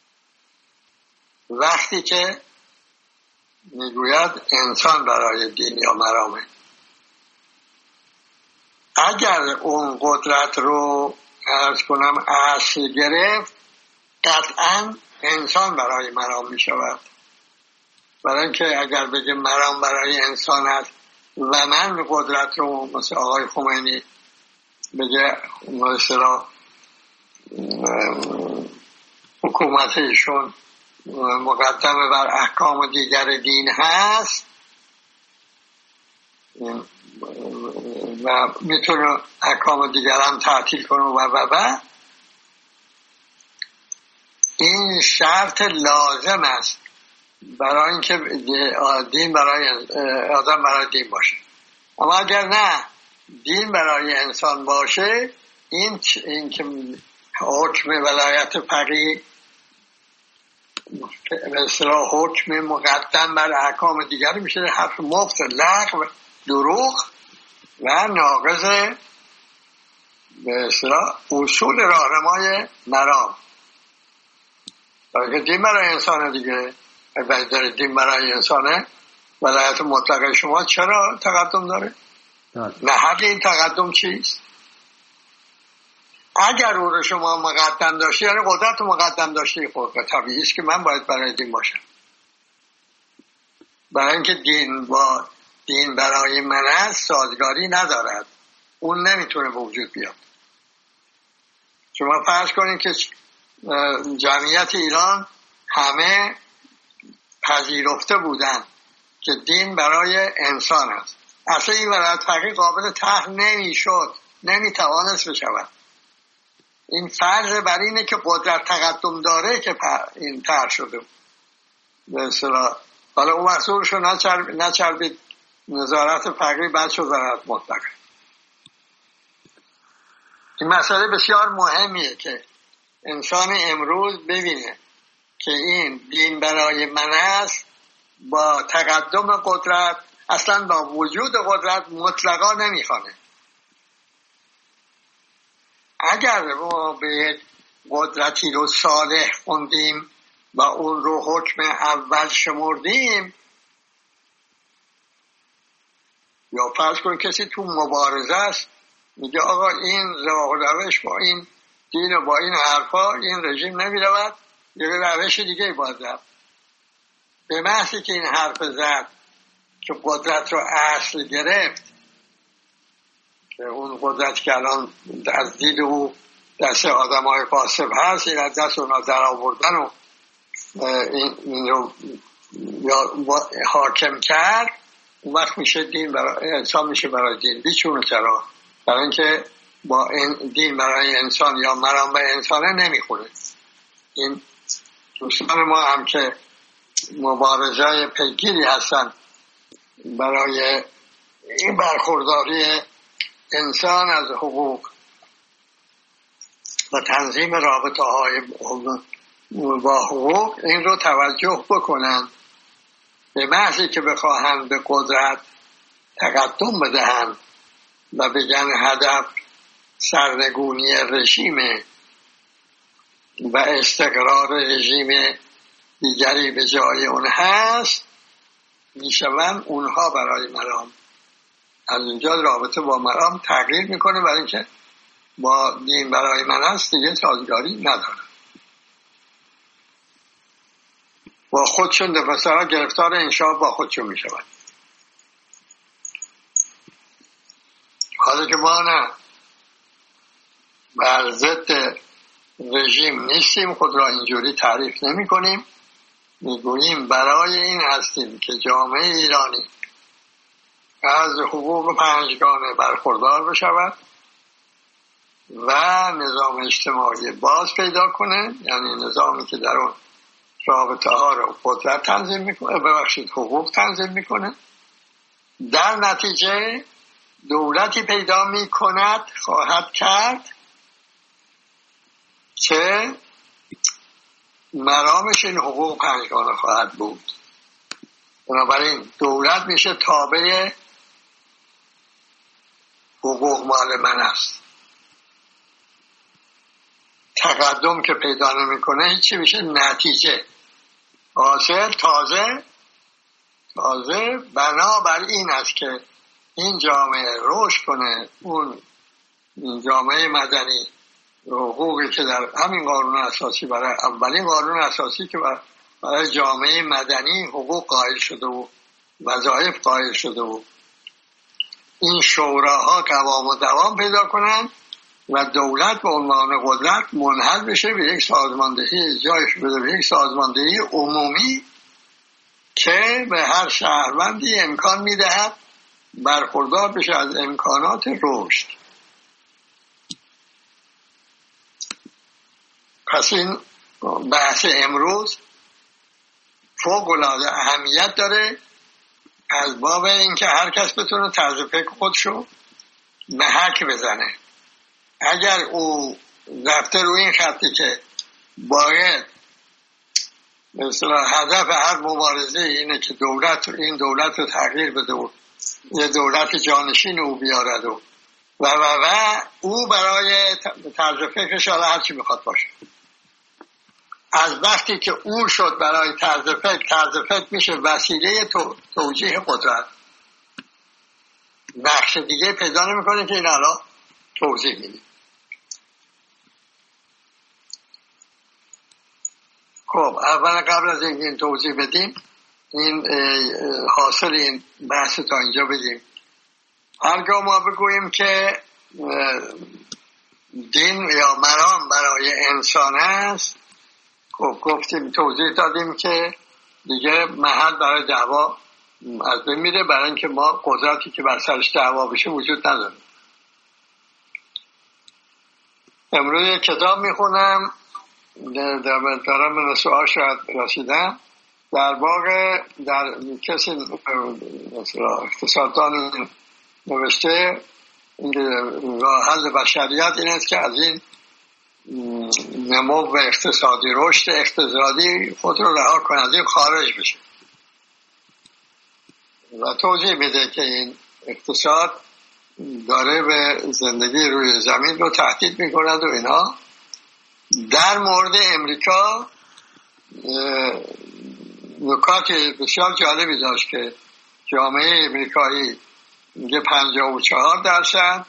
Speaker 2: وقتی که میگوید انسان برای دین یا مرامه، اگر اون قدرت رو عرض کنم اصل گرفت، قطعا انسان برای مرام میشود. برای اینکه اگر بگه مرام برای انسان است و من قدرت رو مثل آقای خمینی بگه مثلا حکومت ایشون مقدم بر احکام دیگر دین هست و میتونه احکام دیگر هم تعطیل کنه و و و این شرط لازم است برای اینکه دین برای آدم برای دین باشه. اما اگر نه دین برای انسان باشه، این این که حکم ولایت فقیه به اصطلاح حکم مقدم بر احکام دیگر میشه حرف مفت، لغو، دروغ و ناقض به اصطلاح اصول راهنمای مرام. برای دین برای انسانه دیگه، اگر دین برای انسانه، ولایت مطلقه شما چرا تقدم داره؟ نه حق این تقدم چیست؟ اگر او رو شما مقدم داشتی، یعنی قدرت مقدم داشتی، خب طبیعی است که من باید برای دین باشم. برای اینکه دین با دین برای من است سازگاری ندارد، اون نمیتونه به وجود بیاد. شما فرض کنید که جمعیت ایران همه پذیرفته بودن که دین برای انسان است، اصلا این ولایت فقیه قابل طرح نمیشد، نمیتوانست بشود. این فرض بر اینه که قدرت تقدم داره که این طرح شده به اصطلاح. حالا اون مسئولشو نچربید نظارت فقیه، بعد شد وزارت مطلقه. این مسئله بسیار مهمیه که انسان امروز ببینه که این دین برای من است با تقدم قدرت، اصلا با وجود قدرت مطلقا نمیخوانه. اگر ما به قدرتی رو صالح خوندیم و اون رو حکم اول شمردیم، یا فرض کن کسی تو مبارزه است میگه آقا این راه و روش با این دین و با این حرفا این رژیم نمیرود، یه روش دیگه باید رفت. به محضی که این حرف زد که قدرت رو اصل گرفت، که اون قدرت که الان از دید او دست آدم های فاسق هست، این از دست اونا در آوردن و این, این رو یا حاکم کرد، اون وقت میشه دین برای انسان، میشه برای دین. بیچونه چرا؟ برای اینکه با این دین برای انسان یا مرام به انسانه نمیخونه. این دوستان ما هم که مبارزای پیگیری هستن برای این برخورداری انسان از حقوق و تنظیم رابطه های با حقوق، این رو توجه بکنن. به محضی که بخواهند به قدرت تقدم بدهند و بگن هدف سرنگونی رژیم و استقرار رژیم دیگری به جای اون هست، میشوند اونها برای مرام. از اینجا رابطه با مرام تغییر میکنه، برای اینکه با دین برای من هست دیگه سازگاری نداره. با خودشون دفسرها گرفتار انشاء با خودشون میشوند. حالا که ما نه بر ضد رژیم نیستیم، خود را اینجوری تعریف نمی کنیم، میگوییم برای این هستیم که جامعه ایرانی از حقوق پنجگانه برخوردار بشود و نظام اجتماعی باز پیدا کنه، یعنی نظامی که در اون رابطه ها رو قدرت تنظیم میکنه، ببخشید حقوق تنظیم میکنه، در نتیجه دولتی پیدا میکند خواهد کرد که مرامش این حقوق پنجگانه خواهد بود. بنابراین دولت میشه تابع حقوق مال من است. تقدم که پیدا نمیکنه هیچی میشه نتیجه حاصل. تازه تازه بنابر این است که این جامعه رشد کنه، اون جامعه مدنی حقوقی که در همین قانون اساسی، برای اولین قانون اساسی که برای جامعه مدنی حقوق قائل شده و وظایف قائل شده و این شوراها قوام و دوام پیدا کنن و دولت به عنوان قدرت منحل بشه به یک سازماندهی، جایش بده به یک سازماندهی عمومی که به هر شهروندی امکان میدهد برخوردار بشه از امکانات رشد. پس این بحث امروز فوق العاده اهمیت داره از باب اینکه هر کس بتونه طرز فکر خودشو محک بزنه. اگر او رفته روی این خطی که باید مثلا هدف هر مبارزه اینه که دولت این دولت رو تغییر بده و یه دولت جانشین او بیارد و و و و او برای طرز فکرش حالا هرچی میخواد باشه، از وقتی که او شد برای طرز فکر، طرز فکر میشه وسیله تو، توجیه قدرت، نقش دیگه پیدا نمیکنه که این حالا توضیح میدیم. خب اول قبل از اینکه این توضیح بدیم این حاصل این بحث تا اینجا بدیم. هرگاه ما بگوییم که دین یا مرام برای انسان است، خب گفتیم توضیح دادیم که دیگه محل برای دعوا از بین میره، برای اینکه ما قدرتی که بر سرش دعوا بشه وجود نداریم. امروز یک کتاب میخونم دارم من سوال شاید رسیدم در واقع در کسی مثلا اقتصاددان نوشته راه حل بشریت این است که از این نمو و اقتصادی رشد اقتصادی خود رو رها کنه، از این خارج بشه و توضیح بده که این اقتصاد داره به زندگی روی زمین رو تهدید میکند و اینا. در مورد امریکا نکات بسیار جالبی داشت که جامعه امریکایی میگه پنجاه و چهار درصد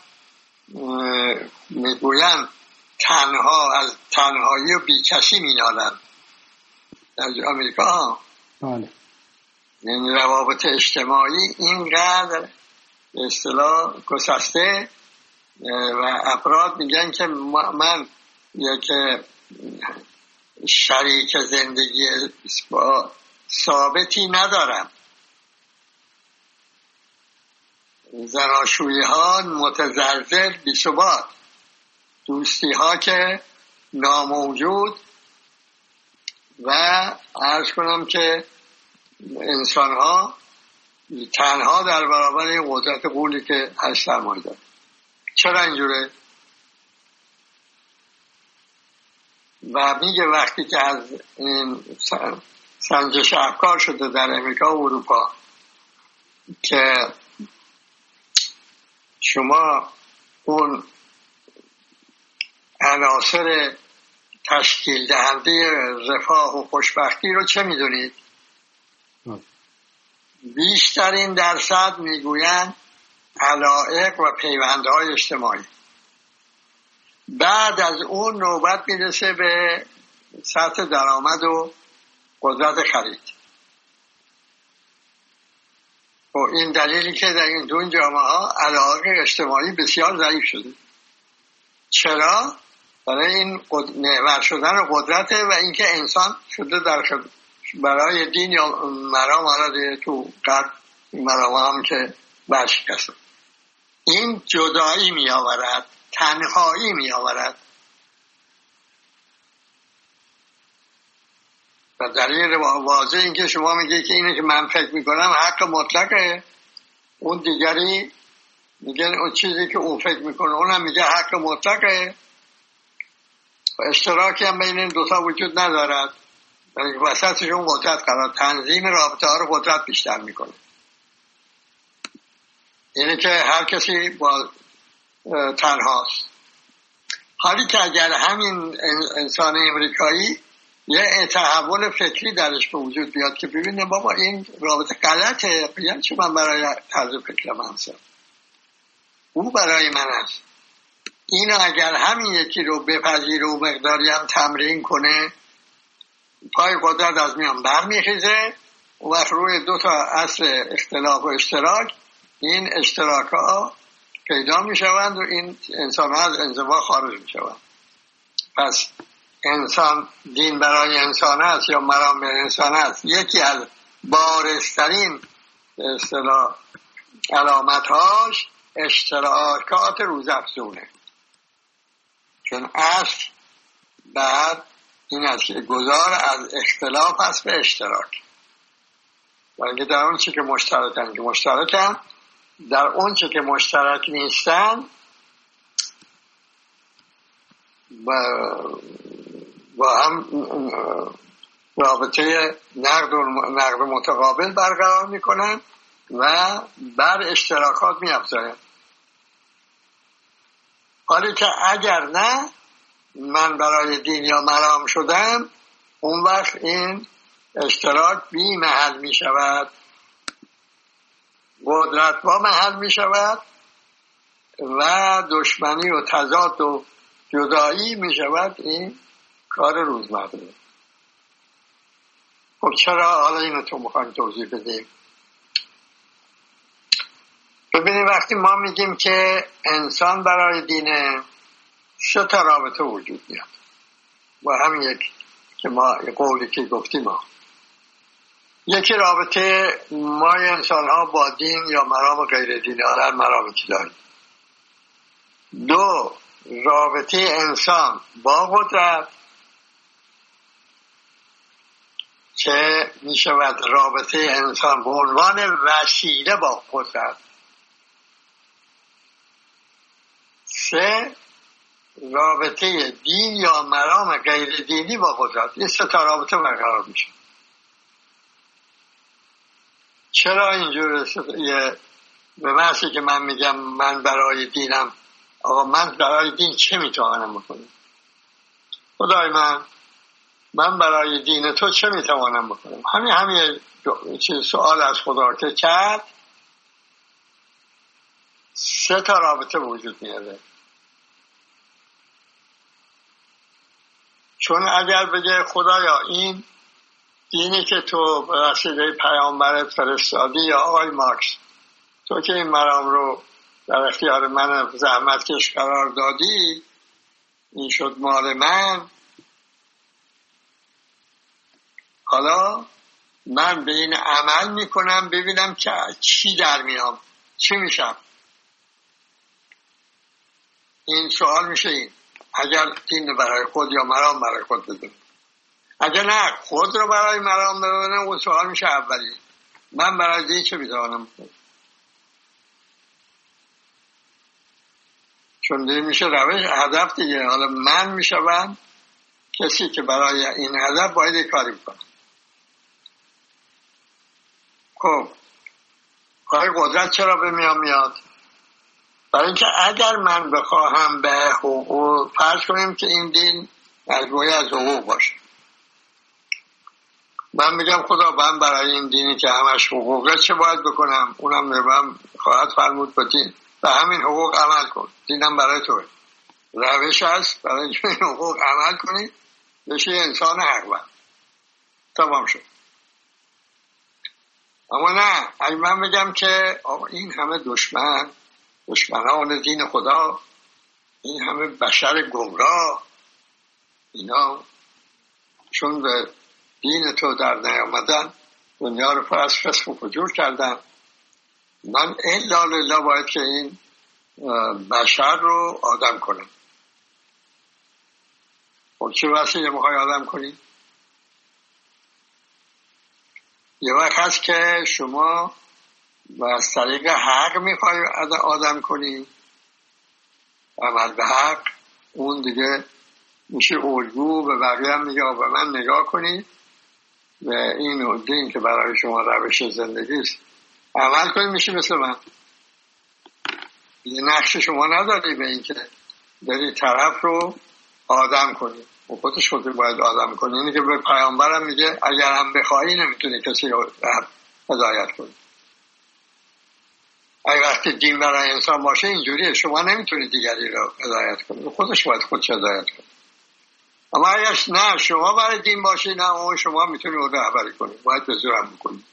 Speaker 2: میگویند تنها از تنهایی و بیکسی مینالند در امریکا.
Speaker 1: بله.
Speaker 2: این روابط اجتماعی اینقدر به اصطلاح گسسته و افراد میگن که من یک شریک زندگی ثابتی ندارم، زناشویی ها متزلزل بی ثبات، دوستی ها که ناموجود و عرض کنم که انسان ها تنها در برابر این قدرت قولی که هست سرمایه داره. چرا اینجوره؟ و میگه وقتی که از این سنجش افکار شده در امریکا و اروپا که شما اون عناصر تشکیل دهنده رفاه و خوشبختی رو چه میدونید؟ بیشترین درصد میگویند علایق و پیوندهای اجتماعی. بعد از اون نوبت میرسه به سطح درآمد و قدرت خرید. و این دلیلی که در این دون جامعه ها علاقه اجتماعی بسیار ضعیف شده. چرا؟ برای این محور شدن قدرت و اینکه انسان شده در خد... برای دین یا مرام آرده تو قرد مرام هم که برشکست. این جدایی می آورد، تنهایی می آورد و دلیل واضح این که شما میگه که اینه که من فکر میکنم حق مطلقه، اون دیگری میگه اون چیزی که اون فکر میکنه اونم میگه حق مطلقه و اشتراکی هم بین این دوتا وجود ندارد. وسطشون قدرت قرار، تنظیم رابطه ها رو قدرت بیشتر میکنه. اینه که هر کسی با تنهاست. حالی که اگر همین انسان امریکایی یه تحول فکری درش به وجود بیاد که ببینه بابا این رابطه غلطه، بگم چه من برای طرز فکر من هستم، او برای من هست، اینو اگر همین یکی رو بپذیره و مقداری هم تمرین کنه پای قدرت از میان برمیخیزه و وقت روی دو تا اصل اختلاف و اشتراک این اشتراک ها پیدا می شوند و این انسان ها از انزوا خارج می شوند. پس انسان دین برای انسان است یا مرام برای انسان است یکی از بارزترین اصطلاح علامت هاش اشتراکات روزافزونه، چون اصل بعد این است که گذار از اختلاف است به اشتراک. برای در اون چی که مشترکن که مشترکن، در اون چی که مشترک نیستن با, با هم رابطه نقد و نقد متقابل برقرار میکنن و بر اشتراکات میافزاین. حالی که اگر نه من برای دین یا مرام شدم، اون وقت این اشتراک بی محل می شود، قدرت با محل می شود و دشمنی و تضاد و جدایی می شود. این کار روزمره. خب چرا حالا اینو تو میخوایم توضیح بدیم؟ ببینید وقتی ما میگیم که انسان برای دینه، سه تا رابطه وجود میاد و همین یک که ما قولی که گفتیم ما. یکی رابطه ما انسان ها با دین یا مرام غیر دینی ها در مرام که داریم. دو، رابطه انسان با قدرت که می شود رابطه انسان به عنوان وسیله با قدرت. سه، رابطه دین یا مرام غیر دینی با قدرت. این سه تا رابطه برقرار میشه. چرا اینجور یه به محضی که من میگم من برای دینم، آقا من برای دین چه میتوانم بکنم؟ خدای من من برای دین تو چه میتوانم بکنم؟ همین همین چیز سوال از خدا که کرد، سه تا رابطه وجود میاره. چون اگر بگه خدایا این دینی که تو به وسیله پیامبرت فرستادی یا آقای مارکس تو که این مرام رو در اختیار من زحمت کش قرار دادی، این شد مال من، حالا من به این عمل میکنم ببینم که چی در میام، چی میشم. این سوال میشه این اگر دین برای خود یا مرام برای خود بدون. اگر نه خود رو برای مرام ببینم اون سوال میشه اولی، من برای دین چه میتوانم بکنم؟ چون دیگه میشه روش هدف دیگه. حالا من میشم کسی که برای این هدف باید یک کاری بکنم. خب کار قدرت چرا به میام میاد؟ برای اینکه اگر من بخواهم به حقوق، فرض کنیم که این دین مجموعی از حقوق باشه، من میگم خدا من برای این دینی که همش حقوقه چه باید بکنم؟ اونم نبم خواهد فرمود با دین و همین حقوق عمل کن، دینم برای توه. روش هست برای اینکه این حقوق عمل کنی بشه انسان حقوق. تمام شد. اما نه، اگه من بگم که این همه دشمن، دشمنان دین خدا، این همه بشر گمراه، اینا چون به دین تو در نیامدن دنیا رو پر از فسق و فجور کردن، من الا لله باید که این بشر رو آدم کنم. خب چه وسیله میخوای آدم کنی؟ یه وقت هست که شما از طریق حق میخوای آدم کنی، عمل به حق، اون دیگه میشه الگو به بقیه هم میگه به من نگاه کنید و این دین که برای شما روش زندگی است عمل کنید، میشه مثل من. یه نقش شما نداری به این که داری طرف رو آدم کنی و خودش خودی باید آدم کنی. اینی که به پیامبرم میگه اگر هم بخوایی نمیتونی کسی رو هدایت کنی. اگر وقتی دین برای انسان باشه اینجوریه، شما نمیتونی دیگری رو هدایت کنی، خودش باید خودش هدایت کنی. اما اگر نه شما برای دین باشی، نه اون شما میتونی رو رهبری کنی، باید به زور هم بکنی.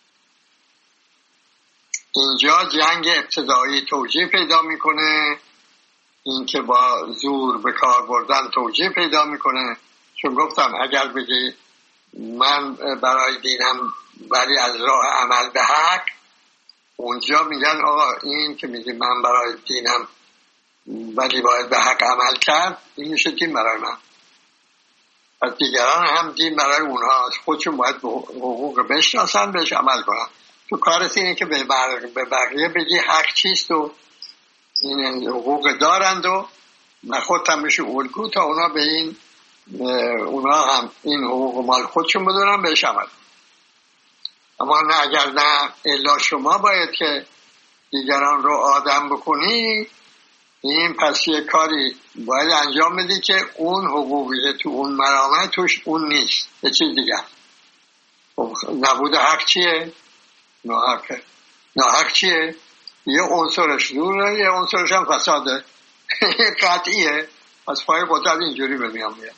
Speaker 2: اینجا جنگ ابتدایی توجیه پیدا میکنه، این که با زور به کار بردن توجیه پیدا میکنه. چون گفتم اگر بگی من برای دینم ولی از راه عمل به حق، اونجا میگن آقا این که میگی من برای دینم ولی باید به حق عمل کرد، این میشه دین برای من. از دیگران هم دین برای اونها، خودشون باید حقوق بشناسن، بهش عمل کنن. تو کارت اینه که به بقیه بگی حق چیست و این حقوق دارند و خودت هم بشی الگو تا اونا به این اونا هم این حقوق مال خودشون بدونن بهش عمل. اما نه، اگر نه الا شما باید که دیگران رو آدم بکنی، این پس یه کاری باید انجام بدی که اون حقوقی تو اون مرامه توش اون نیست، یه چیز دیگه. نبود حق چیه؟ ناحقه. ناحق چیه؟ یه عنصرش دوره، یه عنصرش هم فساده. قطعیه. پس پای قدرت اینجوری به میام میاد.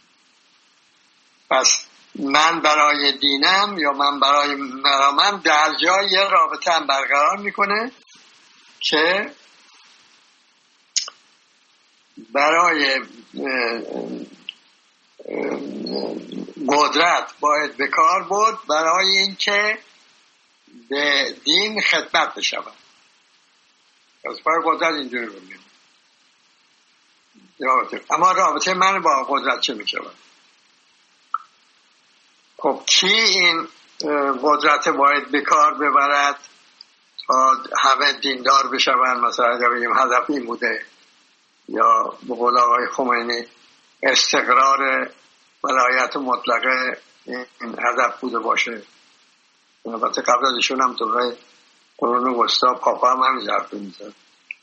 Speaker 2: پس من برای دینم یا من برای مرامم در جای یه رابطه هم برقرار میکنه که برای قدرت باید به کار برد برای این که به دین خدمت بشود. از پای قدرت اینجوری رو میگم. اما رابطه من با قدرت چه میشود؟ خب کی این قدرت باید به کار ببرد تا همه دیندار بشوند؟ مثلا اگر بگیم هدف این بوده، یا به قول آقای خمینی استقرار ولایت مطلقه این هدف بوده باشه. البته قبل از ایشون هم دوره قرون وسطی پاپا هم همین حرف میزد،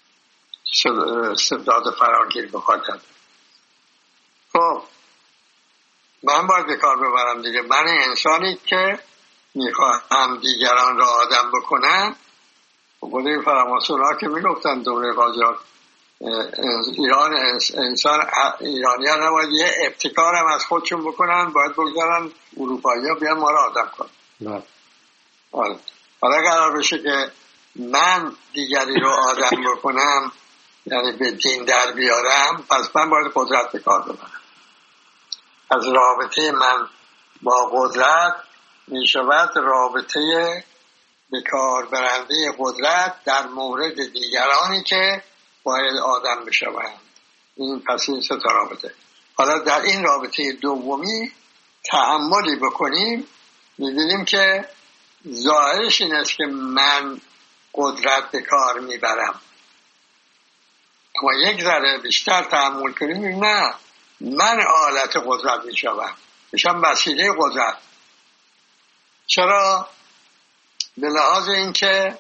Speaker 2: استبداد فراگیر بخاطر. خب من باید به کار ببرم دیگه. من انسانی که میخواهم دیگران را آدم بکنم. خود این فراماسون ها که میگفتن دوره قاجار ایران انسان ایرانی ها نباید یه ابتکار هم از خودشون بکنن، باید بگذارن اروپایی ها بیان ما را آدم کنن. حالا قرار بشه که من دیگری رو آدم بکنم، یعنی به دین در بیارم، پس من باید قدرت به کار ببرم. از رابطه من با قدرت می شود رابطه به کار برنده قدرت در مورد دیگرانی که باید آدم بشوند. این پس این سه تا رابطه. حالا در این رابطه دومی تأملی بکنیم، می‌بینیم که ظاهرش این است که من قدرت به کار میبرم. اما یک ذره بیشتر تأمل کنیم، نه، من آلت قدرت میشوم، میشم وسیله قدرت. چرا؟ به لحاظ این که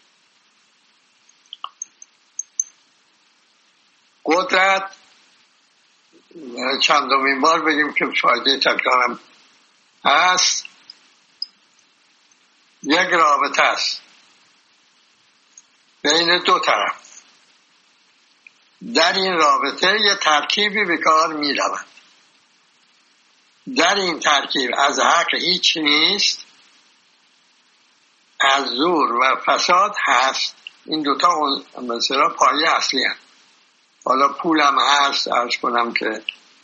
Speaker 2: قدرت، چندمین بار بگیم که فایده تکرارم هست، یک رابطه است بین دو طرف. در این رابطه یه ترکیبی به کار می رود. در این ترکیب از حق هیچ نیست، تزور و فساد هست. این دوتا مثلا پایه اصلی هست. حالا پولم هست، عرض کنم که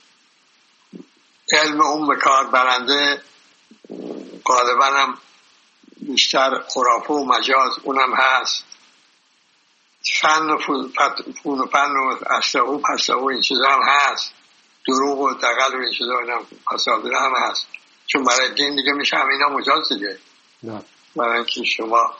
Speaker 2: علم اون به کار برنده غالبا هم بیشتر خرافه و مجاز اونم هست. فن و فون و فن و استه و پسته و این چیزا هم هست. دروغ و دقل و این چیزا هم پسادره هم هست. چون برای دین دیگه میشه همینا مجاز دیگه. نه برای اینکه شما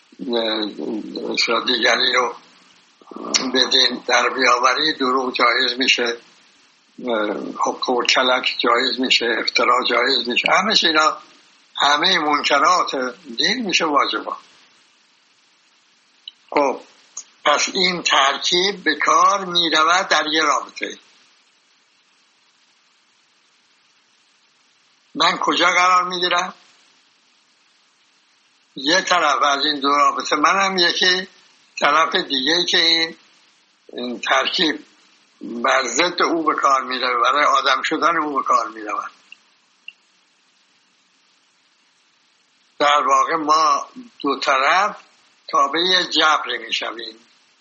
Speaker 2: دیگری رو به دین در بیاوری، دروغ جایز میشه، حق و کلک جایز میشه، افترا جایز میشه، همه اینا همه منکرات دین میشه واجبا. خب پس این ترکیب به کار میرود در یه رابطه. من کجا قرار میگیرم؟ یه طرف از این دو رابطه منم، یکی طرف دیگه که این, این ترکیب بر ضد او به کار میره، برای آدم شدن او به کار میره. در واقع ما دو طرف تابع جبر میشویم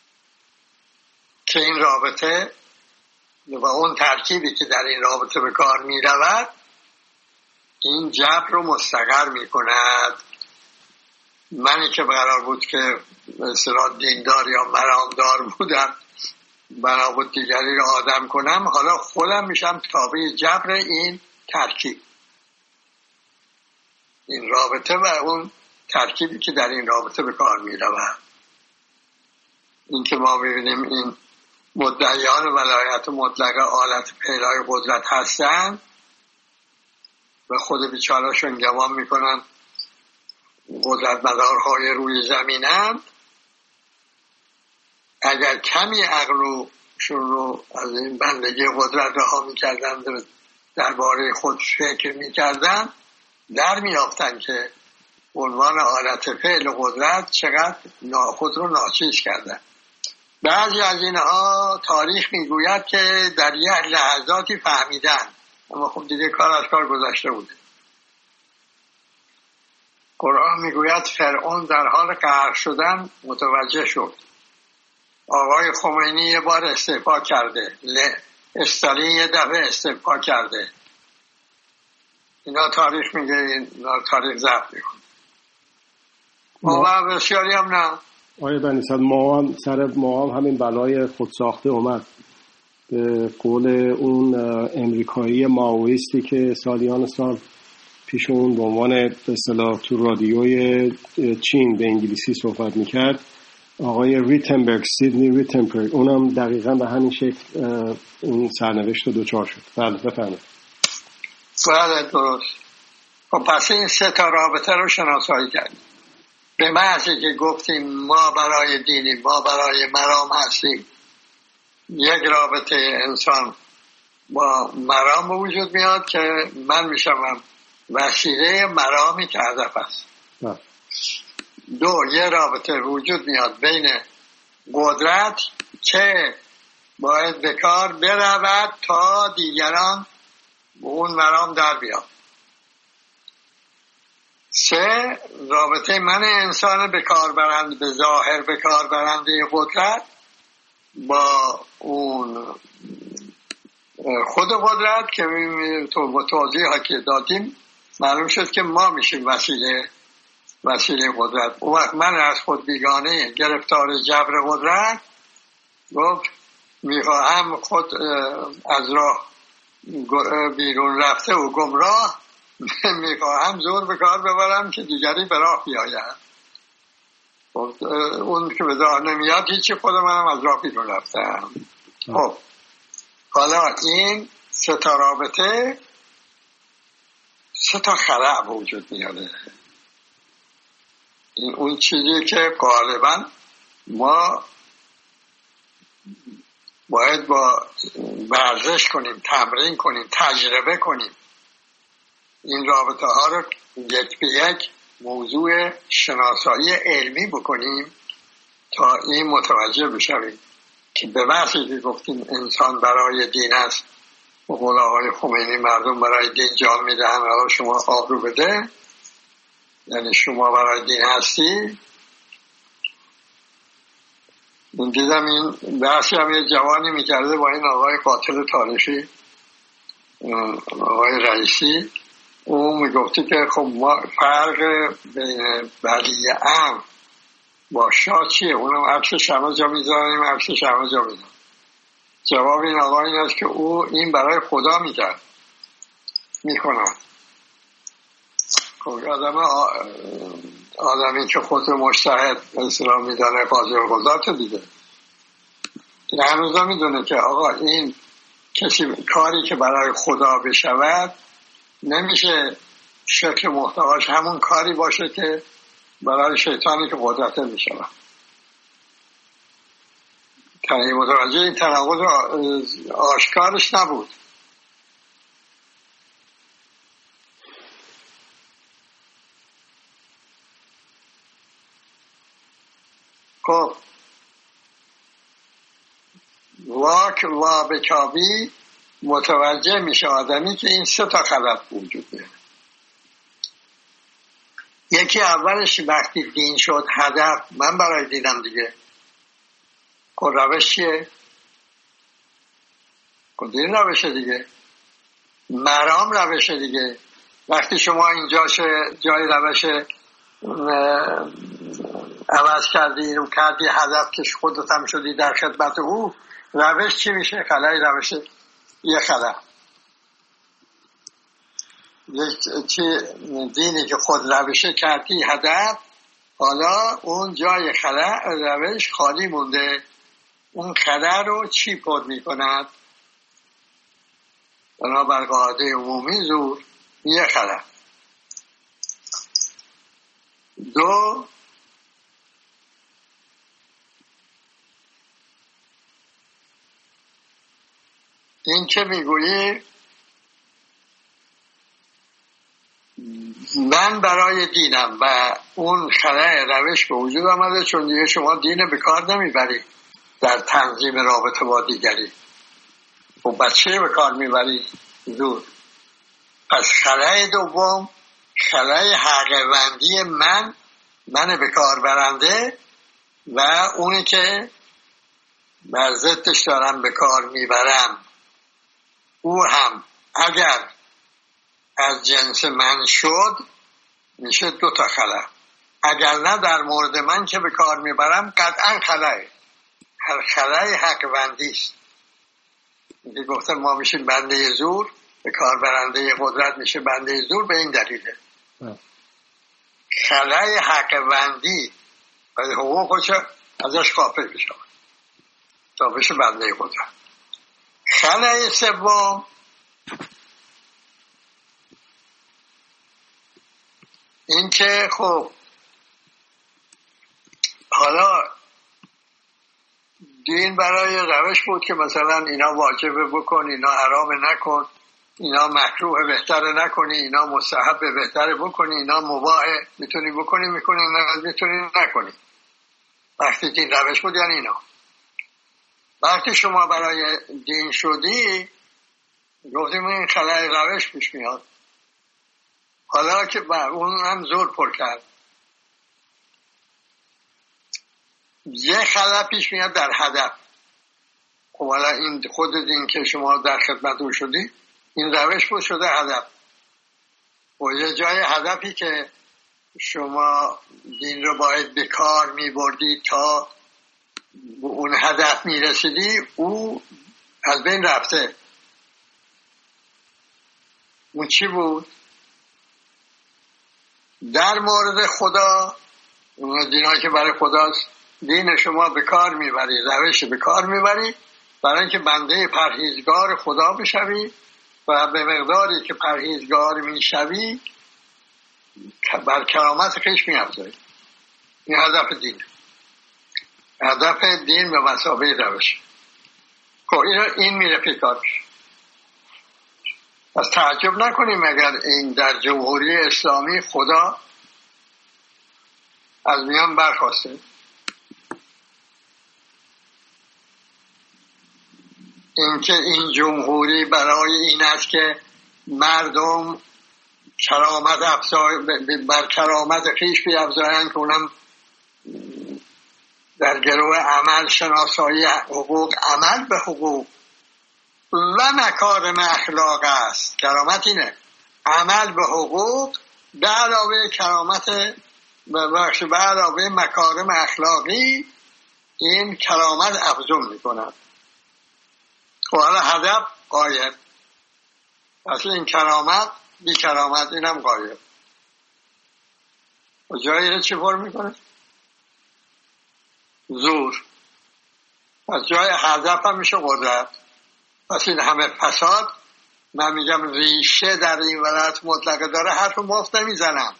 Speaker 2: که این رابطه و اون ترکیبی که در این رابطه به کار میرود این جبر رو مستقر میکند. منی که قرار بود که مثلا دیندار یا مرامدار بودم، بنا بود دیگری رو آدم کنم، حالا خودم میشم تابع جبر این ترکیب، این رابطه و اون ترکیبی که در این رابطه به کار میرود. این که ما ببینیم این مدعیان ولایت مطلقه آلت پیلای قدرت هستن و خود بیچاره‌شون گمان میکنن قدرت مدارهای روی زمینند. اگر کمی عقلشون رو از این بندگی قدرت رها میکردن، درباره خود فکر میکردن، در میافتن که عنوان آلت فعل قدرت چقدر خود رو ناچیز کردن. بعضی از اینها تاریخ میگوید که در یه لحظاتی فهمیدن، اما خب دیگه کار از کار گذشته بوده. قرآن میگوید فرعون در حال قهر شدن متوجه شد. آقای خمینی یه بار استعفا کرده، استالین یه دفعه استعفا کرده. اینا تاریخ میگه، اینا تاریخ ضبط میکنه. ما بسیاری هم نه.
Speaker 1: آیا بنی صد ما هم سر ما هم همین بلای خودساخته اومد. به قول اون امریکایی ماویستی که سالیان سال پیش اون به عنوان به اصطلاح تو رادیوی چین به انگلیسی صحبت میکرد، آقای ریتنبرگ، سیدنی ریتنبرگ، اونم دقیقاً به همین شکل اون سرنوشت رو دوچار شد. بله بفرمایید.
Speaker 2: بله درست. خب پس این سه تا رابطه رو شناسایی کردیم. به محضی که گفتیم ما برای دینی، ما برای مرام هستیم، یک رابطه انسان با مرام به وجود میاد که من میشم وسیله مرامی که هدف است. دو، یه رابطه وجود میاد بین قدرت که باید به کار برود تا دیگران به اون مرام در بیاد. سه، رابطه من انسان به کار برنده، به ظاهر به کار برنده قدرت با اون خود قدرت که تو با توضیح ها که دادیم معلوم شد که ما میشیم وسیله وسیله قدرت. اون وقت من از خود بیگانه گرفتار جبر قدرت گفت میخواهم خود از راه بیرون رفته و گمراه میخواهم زور به کار ببرم که دیگری به راه بیاید. اون که به راه نمیاد هیچی، خود منم از راه بیرون رفتم. خب حالا این سه تا رابطه سه تا خلأ وجود میاره. این اون چیزی که غالبا ما باید با ورزش کنیم، تمرین کنیم، تجربه کنیم، این رابطه ها رو یک به یک موضوع شناسایی علمی بکنیم تا این متوجه بشویم که به وقتی که گفتیم انسان برای دین است، به قول آقای خمینی مردم برای دین جان میدهن، حالا شما آب رو بده، یعنی شما برای دین هستی. من دیدم این بحثی هم یه جوانی میکرده با این آقای قاتل تاریخی، آقای رئیسی. اون میگفتی که خب ما فرق بین ولی امر با شاه چیه؟ اونم عکسش همه جا میذاریم، عکسش همه جا میذاریم. جواب این آقا این است که او این برای خدا میکرد، میکنه. خب آدم آدمی که خود مجتهد اسلام میدانه قاضی القضات دیگه، این هنوزا میدونه که آقا این کسی کاری که برای خدا بشود نمیشه شکل محتواش همون کاری باشه که برای شیطانی که قدرته میشود. کنی متوجه این تناقض آشکارش نبود. خب واک و بکابی متوجه میشه آدمی که این سه تا خلط وجود داره. یکی اولش وقتی دین شد هدف، من برای دینم دیگه. خب روش چیه؟ خب دین روشه دیگه، مرام روشه دیگه. وقتی شما اینجا جای روش عوض کردی رو کردی هدف که خودت هم شدی در خدمت او، روش چی میشه؟ خلای روش یه خلا. چی دینی که خود روشه کردی هدف، حالا اون جای خلا روش خالی مونده، اون خلا رو چی پر میکند؟ بنابر قاعده عمومی زور یه خلا. دو، این که میگویی من برای دینم و اون خلای روش به وجود آمده، چون دیگه شما دین به کار نمیبری در تنظیم رابطه با دیگری. و بچه به کار میبری زور. پس خلای دوم خلای حقیقی من، من به کار برنده و اونی که بر ضدش دارم به کار میبرم، او هم اگر از جنس من شد میشه دو تا خلا. اگر نه در مورد من که به کار میبرم قطعا خلای. هر خلای حق بندی است. میگه گفتم ما میشیم بنده زور، به کار برنده قدرت میشه بنده زور. به این دلیله خلای حق بندی و حقوقش ازش غافل بشه تا بشه بنده قدرت. خلای سوم این که خب حالا دین برای روش بود که مثلا اینا واجبه بکن، اینا حرام نکن، اینا مکروه بهتره نکنی، اینا مستحب بهتره بکنی، اینا مباحه میتونی بکنی میکنی نه میتونی نکنی. وقتی دین روش بود یعنی اینا. وقتی شما برای دین شدی گفتیم این خلای روش پیش میاد. حالا که بر اون هم زور پر کرد، یه خلا پیش میاد در هدف. خب حالا این خود دین که شما در خدمت او شدی، این روش بود شده هدف. و یه جای هدفی که شما دین رو باید به کار می بردی تا اون هدف می رسیدی، او از بین رفته. اون چی بود؟ در مورد خدا، اون دینایی که برای خداست، دین شما به کار میبری، روش به کار میبری برای اینکه بنده پرهیزگار خدا بشوی و به مقداری که پرهیزگار میشوی بر کرامت خویش میافزایی. این هدف دین. هدف دین به مثابه روش. خب این میره پیکار میشه. پس تعجب نکنیم اگر این در جمهوری اسلامی خدا از میان برخواسته. این که این جمهوری برای این است که مردم کرامت افزای بر کرامت خویش بیفزایند که اونم در گروه عمل شناسایی حقوق، عمل به حقوق و مکارم اخلاق است. کرامت اینه، عمل به حقوق به علاوه کرامت به علاوه مکارم اخلاقی، این کرامت افزون میکنند. خب حالا هدف غایب، اصلا این کرامت بی کرامت اینم غایب. و جایی رو چی پر میکنه؟ زور. از جای هدف هم میشه قدرت. پس این همه فساد، من میگم ریشه در این ولایت مطلقه داره. حرف مفت نمیزنم،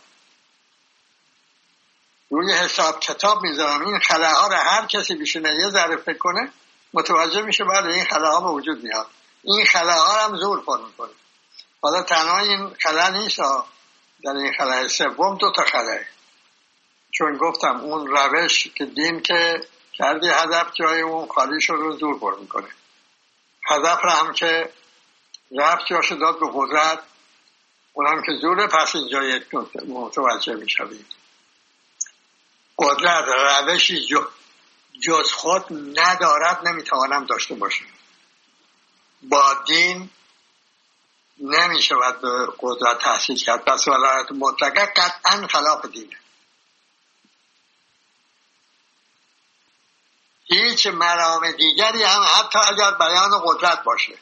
Speaker 2: روی حساب کتاب میذارم. این خلاها رو هر کسی بشینه یه ذره فکر کنه متوجه میشه بعد این خلاها به وجود میاد. این خلاها هم زور پر میکنه. حالا تنها این خلا نیست، در این خلای سوم دو تا خلاه، چون گفتم اون روش که دین که کردی هدف جای اون خالیش رو زور پر میکنه. هدف رو هم که رفت جاش داد به قدرت، اونم که زوره. پس اینجا یک متوجه میشوید قدرت روشی جز خود ندارد، نمیتوانم داشته باشم. با دین نمیشود به قدرت تحصیل کرد. پس ولایت مطلقه قطعا خلاف دینه. هیچ مرام دیگری هم حتی اگر بیان قدرت باشه،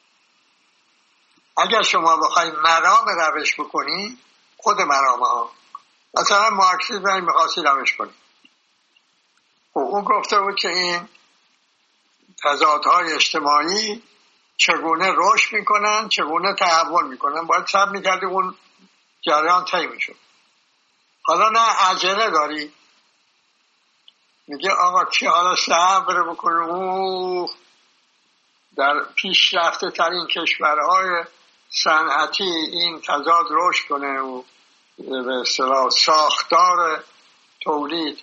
Speaker 2: اگر شما بخوای مرام روش بکنی، خود مرام ها مثلا مارکسیسم رو میخواستی روش کنی، و اون گفته بود که این تضادهای اجتماعی چگونه رشد میکنن، چگونه تحول میکنن، باید صبر میکردی اون جریان طی میشد. حالا نه عجله داری، میگه آقا کی حالا صبر بکنه، او در پیشرفته ترین کشورهای صنعتی این تضاد رشد کنه و به اصطلاح ساختار تولید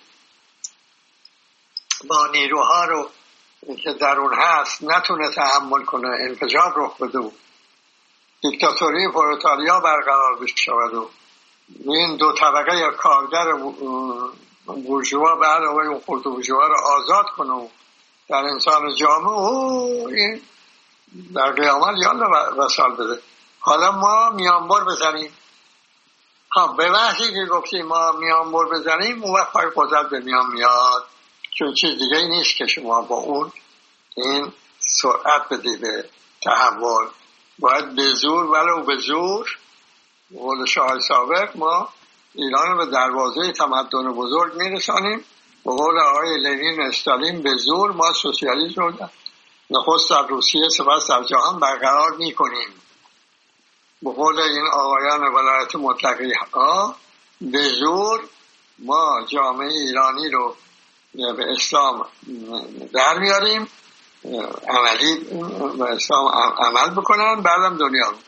Speaker 2: با نیروها رو که در اون هست نتونه تحمل کنه، انفجار رخ بده و دیکتاتوری پرولتاریا برقرار بشود و این دو طبقه کارگر بورژوا به علاوه اون خرد بورژوا رو آزاد کنه و در انسان جامعه او این در قیامت یالا وصال بده. حالا ما میانبر بزنیم. ها به وقتی که گفتیم ما میانبر بزنیم، اون وقت پای قدرت به میان میاد، چون چیز دیگه ای نیست که شما با اون این سرعت بدی به تحول. باید به زور ولو به زور، قول شاه سابق، ما ایران رو به دروازه تمدن بزرگ میرسانیم. به قول آقای لنین استالین، به زور ما سوسیالیسم رو نخست در روسیه سپس در جهان برقرار میکنیم. به قول این آقایان ولایت مطلقه ها، به زور ما جامعه ایرانی رو به اسلام در میاریم، عملی به اسلام عمل بکنن، بعدم دنیا رو.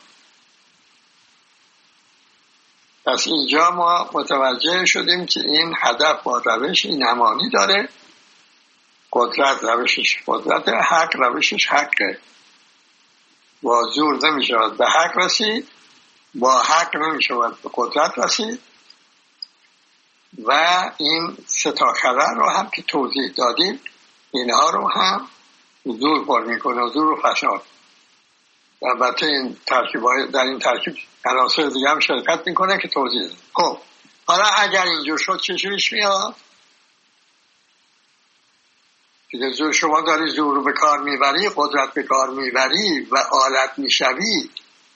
Speaker 2: پس اینجا ما متوجه شدیم که این هدف با روش نمانی داره. قدرت روشش قدرت، حق روشش حقه. با زور نمیشود به حق رسید، با حق نمیشود به قدرت رسید. و این سه تا خبر رو هم که توضیح دادیم، اینها رو هم زور پر میکنه، زور و فشار. البته این ترکیب‌های در این ترکیب عناصر دیگه هم شرکت میکنه که توضیح دادیم. خب حالا اگر اینجور شد چه جوریش میاد؟ دیگه زور، شما داری زور رو به کار میبری، قدرت به کار میبری و آلت میشوی.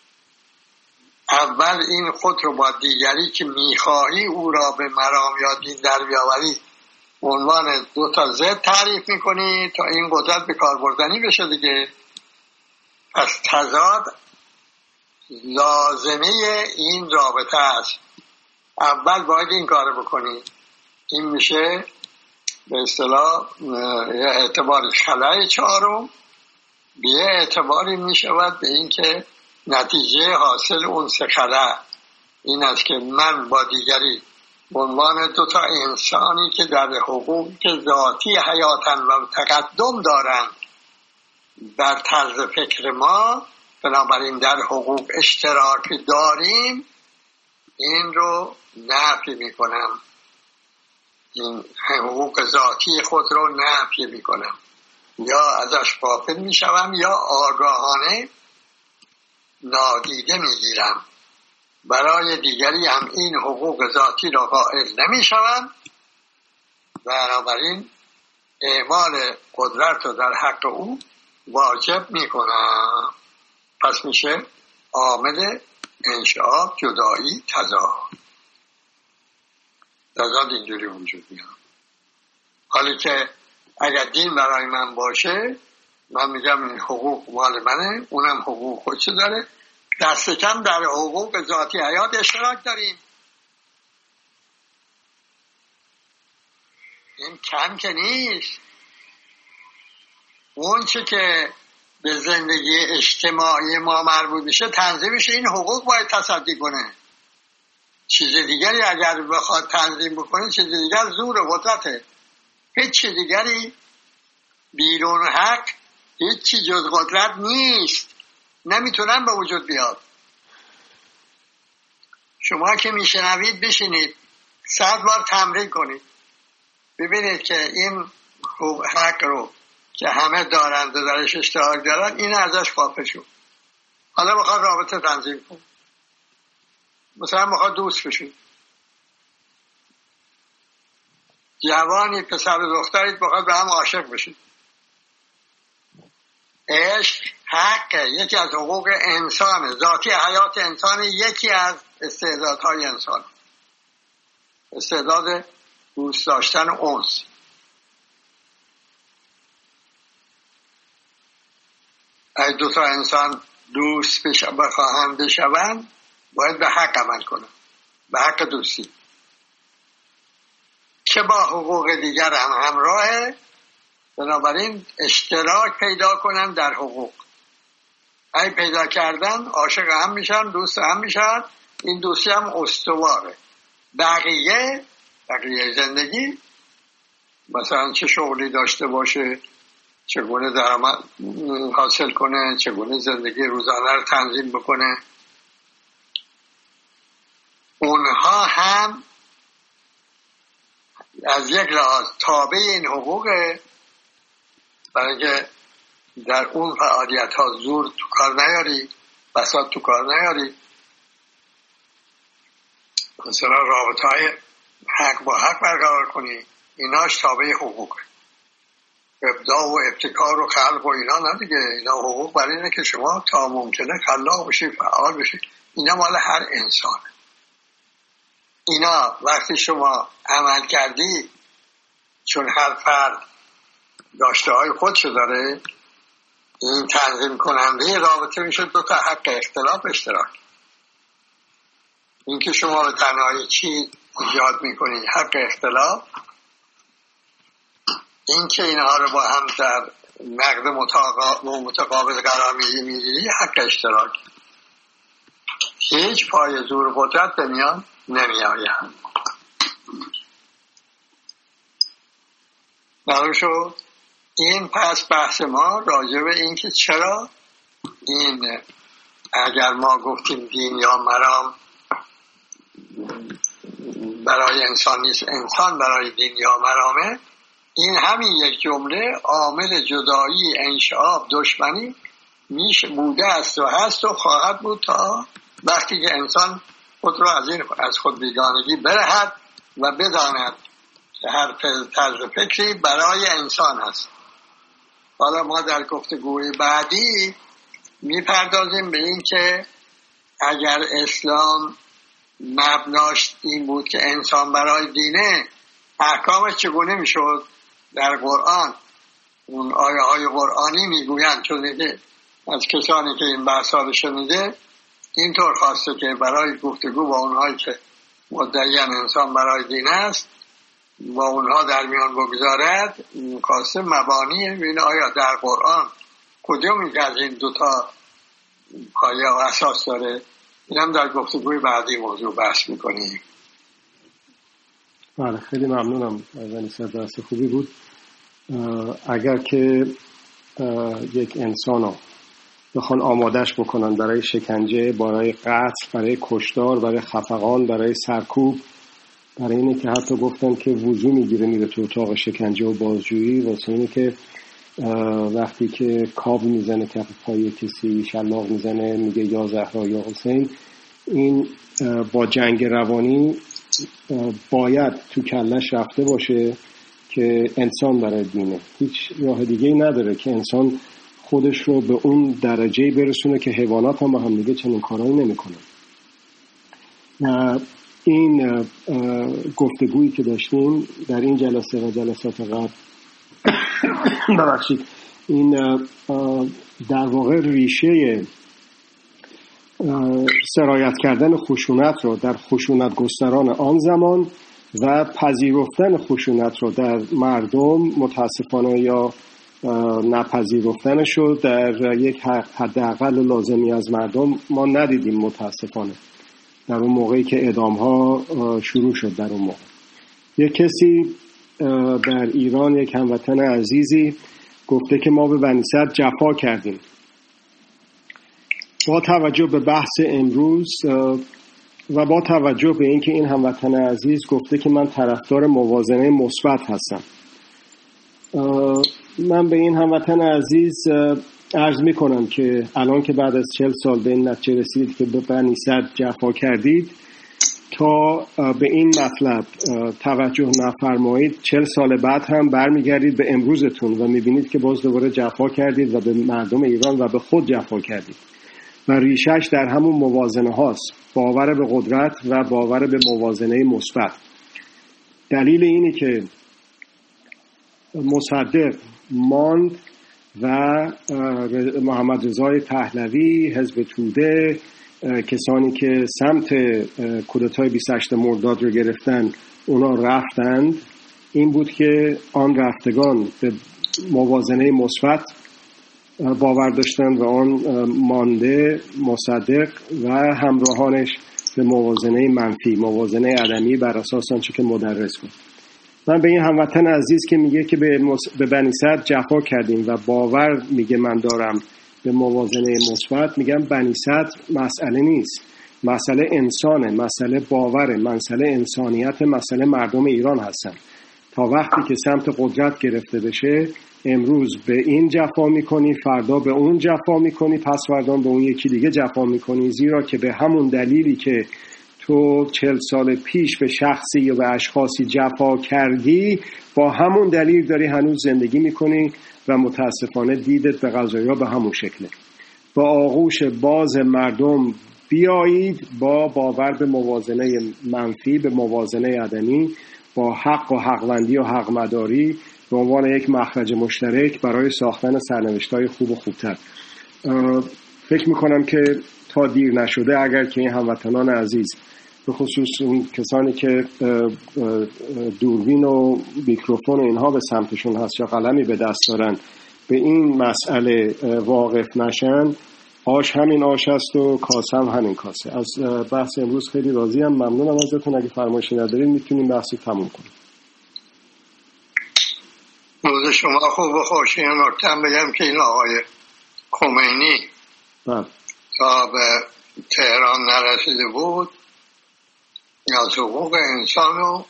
Speaker 2: اول این خود رو با دیگری که میخواهی او را به مرام یا دین در بیاوری عنوان دو تا ضد تعریف میکنی تا این قدرت به کار بردنی بشه دیگه. پس تضاد لازمه این رابطه است. اول باید این کار بکنی. این میشه به اصطلاح اعتبار خلای چهارم. به اعتباری میشود به این که نتیجه حاصل اون سه خلا این است که من با دیگری به عنوان دو تا انسانی که در حقوق که ذاتی حیاتن و تقدم دارند در طرز فکر ما، بنابراین در حقوق اشتراک داریم، این رو نفی میکنم، این حقوق ذاتی خود رو نفی میکنم، یا ازش غافل میشوم یا آگاهانه نادیده میگیرم. برای دیگری هم این حقوق ذاتی را قائل نمیشوم، بنابراین اعمال قدرت رو در حق او واجب میکنم. پس میشه عامل انشعاب، جدایی، تضاد. تضاد اینجوری وجود میاد. حالی که اگر دین برای من باشه، من میگم این حقوق مال منه، اونم حقوق خودشو داره، دست کم در حقوق ذاتی حیات اشتراک داریم. این کم که نیست. اون چه که به زندگی اجتماعی ما مربوط میشه، تنظیمش این حقوق باید تصدی کنه. چیز دیگری اگر بخواد تنظیم بکنه، چیز دیگر زور و قدرته. هیچ چیز دیگری بیرون حق، هیچ چیز جز قدرت نیست، نمیتونن به وجود بیاد. شما که میشنوید بشینید صد بار تمرین کنید، ببینید که این حق رو که همه دارند و درش اشتراک دارن، این ازش غافل شد. حالا بخواد رابطه تنظیم کن، مثلا بخواد دوست بشید، جوانی پسر و دخترید بخواد به هم عاشق بشید. عشق حق، یکی از حقوق انسان، ذاتی حیات انسان، یکی از استعدادهای انسان، استعداد دوست داشتن انس. اگه دو تا انسان دوست بخواهند بشوند، باید به حق عمل کنند، به حق دوستی که با حقوق دیگر هم همراهه. بنابراین اشتراک پیدا کنن در حقوق. اگه پیدا کردن عاشق هم میشن، دوست هم میشن، این دوستی هم استواره. بقیه بقیه زندگی، مثلا چه شغلی داشته باشه، چگونه درآمد حاصل کنه، چگونه زندگی روزانه رو تنظیم بکنه، اونها هم از یک لحاظ تابع این حقوقه. برای اینکه در اون فعالیت ها زور تو کار نیاری، بساط تو کار نیاری، مثلا رابطه های حق با حق برقرار کنی، ایناش تابع حقوقه. ابداع و ابتکار و خلق و اینا نه دیگه، اینا حقوق برای اینه که شما تا ممکنه خلاق بشی، فعال بشی. اینا مال هر انسانه. اینا وقتی شما عمل کردی، چون هر فرد داشته های خودشو داره، این تنظیم کننده رابطه میشه دو تا حق اختلاف اشتراک. این که شما به تنهایی چی ایجاد میکنی؟ حق اختلاف. این که اینها رو با هم در نقد متقابل قرار میگیری، حق اشتراک. هیچ پای زور قدرت به میان نمیآید. نروشو این پس بحث ما راجع به این که چرا این، اگر ما گفتیم دین یا مرام برای انسان نیست، انسان برای دین یا مرامه، این همین یک جمله عامل جدایی، انشعاب، دشمنی میشه، بوده است و هست و خواهد بود تا وقتی که انسان خود را از این از خود بیگانگی برهد و بداند که هر طرز فکری برای انسان هست. حالا ما در گفتگوی بعدی میپردازیم به این که اگر اسلام مبناش این بود که انسان برای دینه، احکامش چگونه میشد؟ در قرآن اون آیه های قرآنی میگویند، چون از کسانی که این بحثا رو شنیده اینطور خواسته که برای گفتگو با اونهایی که مدعیان انسان برای دین است با اونها در میان بگذارد، خواسته مبانی این آیا در قرآن کدومی که از این دوتا پایه و اساس داره. این هم در گفتگوی بعدی موضوع بحث میکنیم.
Speaker 1: بله، خیلی ممنونم ونیسا، بحث خوبی بود. اگر که یک انسان رو بخوان آمادش بکنن برای شکنجه، برای قتل، برای کشتار، برای خفقان، برای سرکوب، برای اینه که حتی گفتن که وضو میگیره میره تو اتاق شکنجه و بازجویی، واسه اینه که وقتی که کاب میزنه کف پای کسی، شلاق میزنه، میگه یا زهرا یا حسین. این با جنگ روانی باید تو کلش رفته باشه که انسان برای دینه، هیچ راه دیگه ای نداره که انسان خودش رو به اون درجه برسونه که حیوانات هم با هم دیگه چنین کارهایی نمیکنن. این گفتگویی که داشتیم در این جلسه و جلسات قبل ببخشید، این در واقع ریشه سرایت کردن خشونت رو در خشونت گستران آن زمان و پذیرفتن خشونت رو در مردم، متاسفانه یا نپذیرفتنش رو در یک حداقل لازمی از مردم ما ندیدیم متاسفانه در اون موقعی که اعدام ها شروع شد. در اون موقع یک کسی در ایران، یک هموطن عزیزی گفته که ما به بنی صدر جفا کردیم. با توجه به بحث امروز و با توجه به اینکه این هموطن عزیز گفته که من طرفدار موازنه مثبت هستم، من به این هموطن عزیز عرض می کنم که الان که بعد از چهل سال به این نتیجه رسید که به بنی صدر جفا کردید، تا به این مطلب توجه نفرمایید، چهل سال بعد هم برمیگردید به امروزتون و میبینید که باز دوباره جفا کردید و به مردم ایران و به خود جفا کردید و ریشش در همون موازنه هاست، باور به قدرت و باور به موازنه مثبت. دلیل اینی که مصدق ماند و محمد رضای پهلوی، حزب توده، کسانی که سمت کودتای بیست و هشتم مرداد رو گرفتن اونا رفتند، این بود که آن رفتگان به موازنه مثبت باور داشتند و آن مانده مصدق و همراهانش به موازنه منفی، موازنه عدمی بر اساس آنچه که مدرس بود. من به این هموطن عزیز که میگه که به, مص... به بنی صدر جفا کردیم و باور میگه من دارم به موازنه مثبت، میگم بنی صدر مسئله نیست، مسئله انسانه، مسئله باوره، مسئله انسانیت، مسئله مردم ایران هستن. تا وقتی که سمت قدرت گرفته بشه، امروز به این جفا میکنی، فردا به اون جفا میکنی، پس فردا به اون یکی دیگه جفا میکنی، زیرا که به همون دلیلی که تو چهل سال پیش به شخصی یا به اشخاصی جفا کردی، با همون دلیل داری هنوز زندگی میکنی و متاسفانه دیدت به قضایا به همون شکله. با آغوش باز مردم بیایید، با باور به موازنه منفی، به موازنه عدمی، با حق و حقوندی و حق مداری به عنوان یک مخرج مشترک برای ساختن سرنوشت‌های خوب و خوبتر. فکر میکنم که تا دیر نشده، اگر که این هموطنان عزیز، به خصوص اون کسانی که دوربین و میکروفون و اینها به سمتشون هست یا قلمی به دست دارن، به این مسئله واقف نشن، آش همین آش است و کاسه هم همین کاسه. از بحث امروز خیلی راضی هم، ممنونم ازتون. اگه فرمایشی ندارید میتونیم بحثی تموم کنیم.
Speaker 2: روز شما خوب و خوشی. نکتم بگم که این آقای خمینی
Speaker 1: بله.
Speaker 2: تا به تهران نرسیده بود، از حقوق انسان و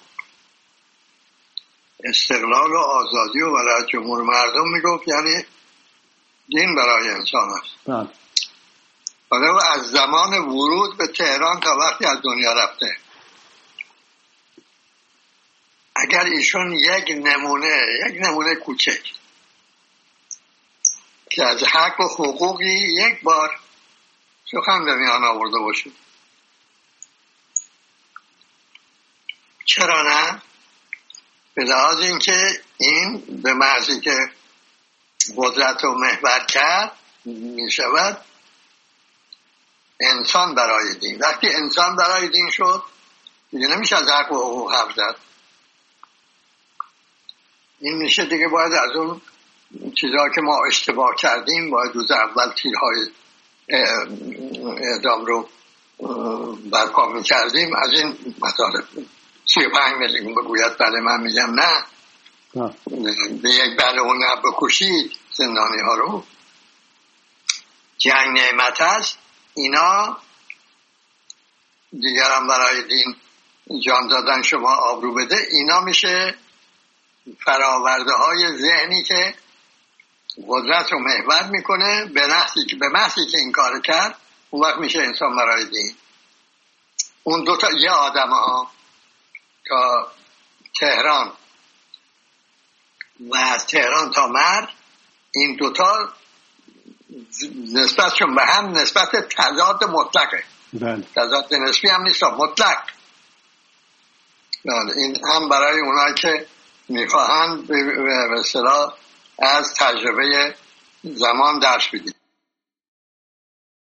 Speaker 2: استقلال و آزادی و ولایت جمهور مردم میگفت، یعنی دین برای انسان است.
Speaker 1: بله.
Speaker 2: ولی از زمان ورود به تهران تا وقتی از دنیا رفته، اگر ایشون یک نمونه یک نمونه کوچک که از حق و حقوقی یک بار سخن به میان آورده باشه، چرا نه؟ به لحاظ اینکه این به محضی که قدرت رو محور کرد می شود انسان برای دین. وقتی انسان برای دین شد دیگه نمیشه از حق و حقوق حرف زد. این میشه دیگه باید از اون چیزها که ما اشتباه کردیم باید روز اول تیرهای اعدام رو برپا میکردیم، از این مطالب سی و پنج میلیون بگوید بله من میگم نه به یک بله و نه بکشید زندانی ها رو. جنگ نعمت است، اینا دیگران برای دین جان دادن شما آبرو بده، اینا میشه فراورده های ذهنی که قدرت رو محور میکنه به محضی که به محضی که این کار کرد اون وقت میشه انسان برای دین. اون دوتا یه آدم ها تا تهران و از تهران تا مرد، این دوتا نسبتشون به هم نسبت تضاد مطلقه.
Speaker 1: بله.
Speaker 2: تضاد نسبی هم نیست، مطلق. بله. این هم برای اونایی که میخواهند به اصطلاح از تجربه زمان درس بدید.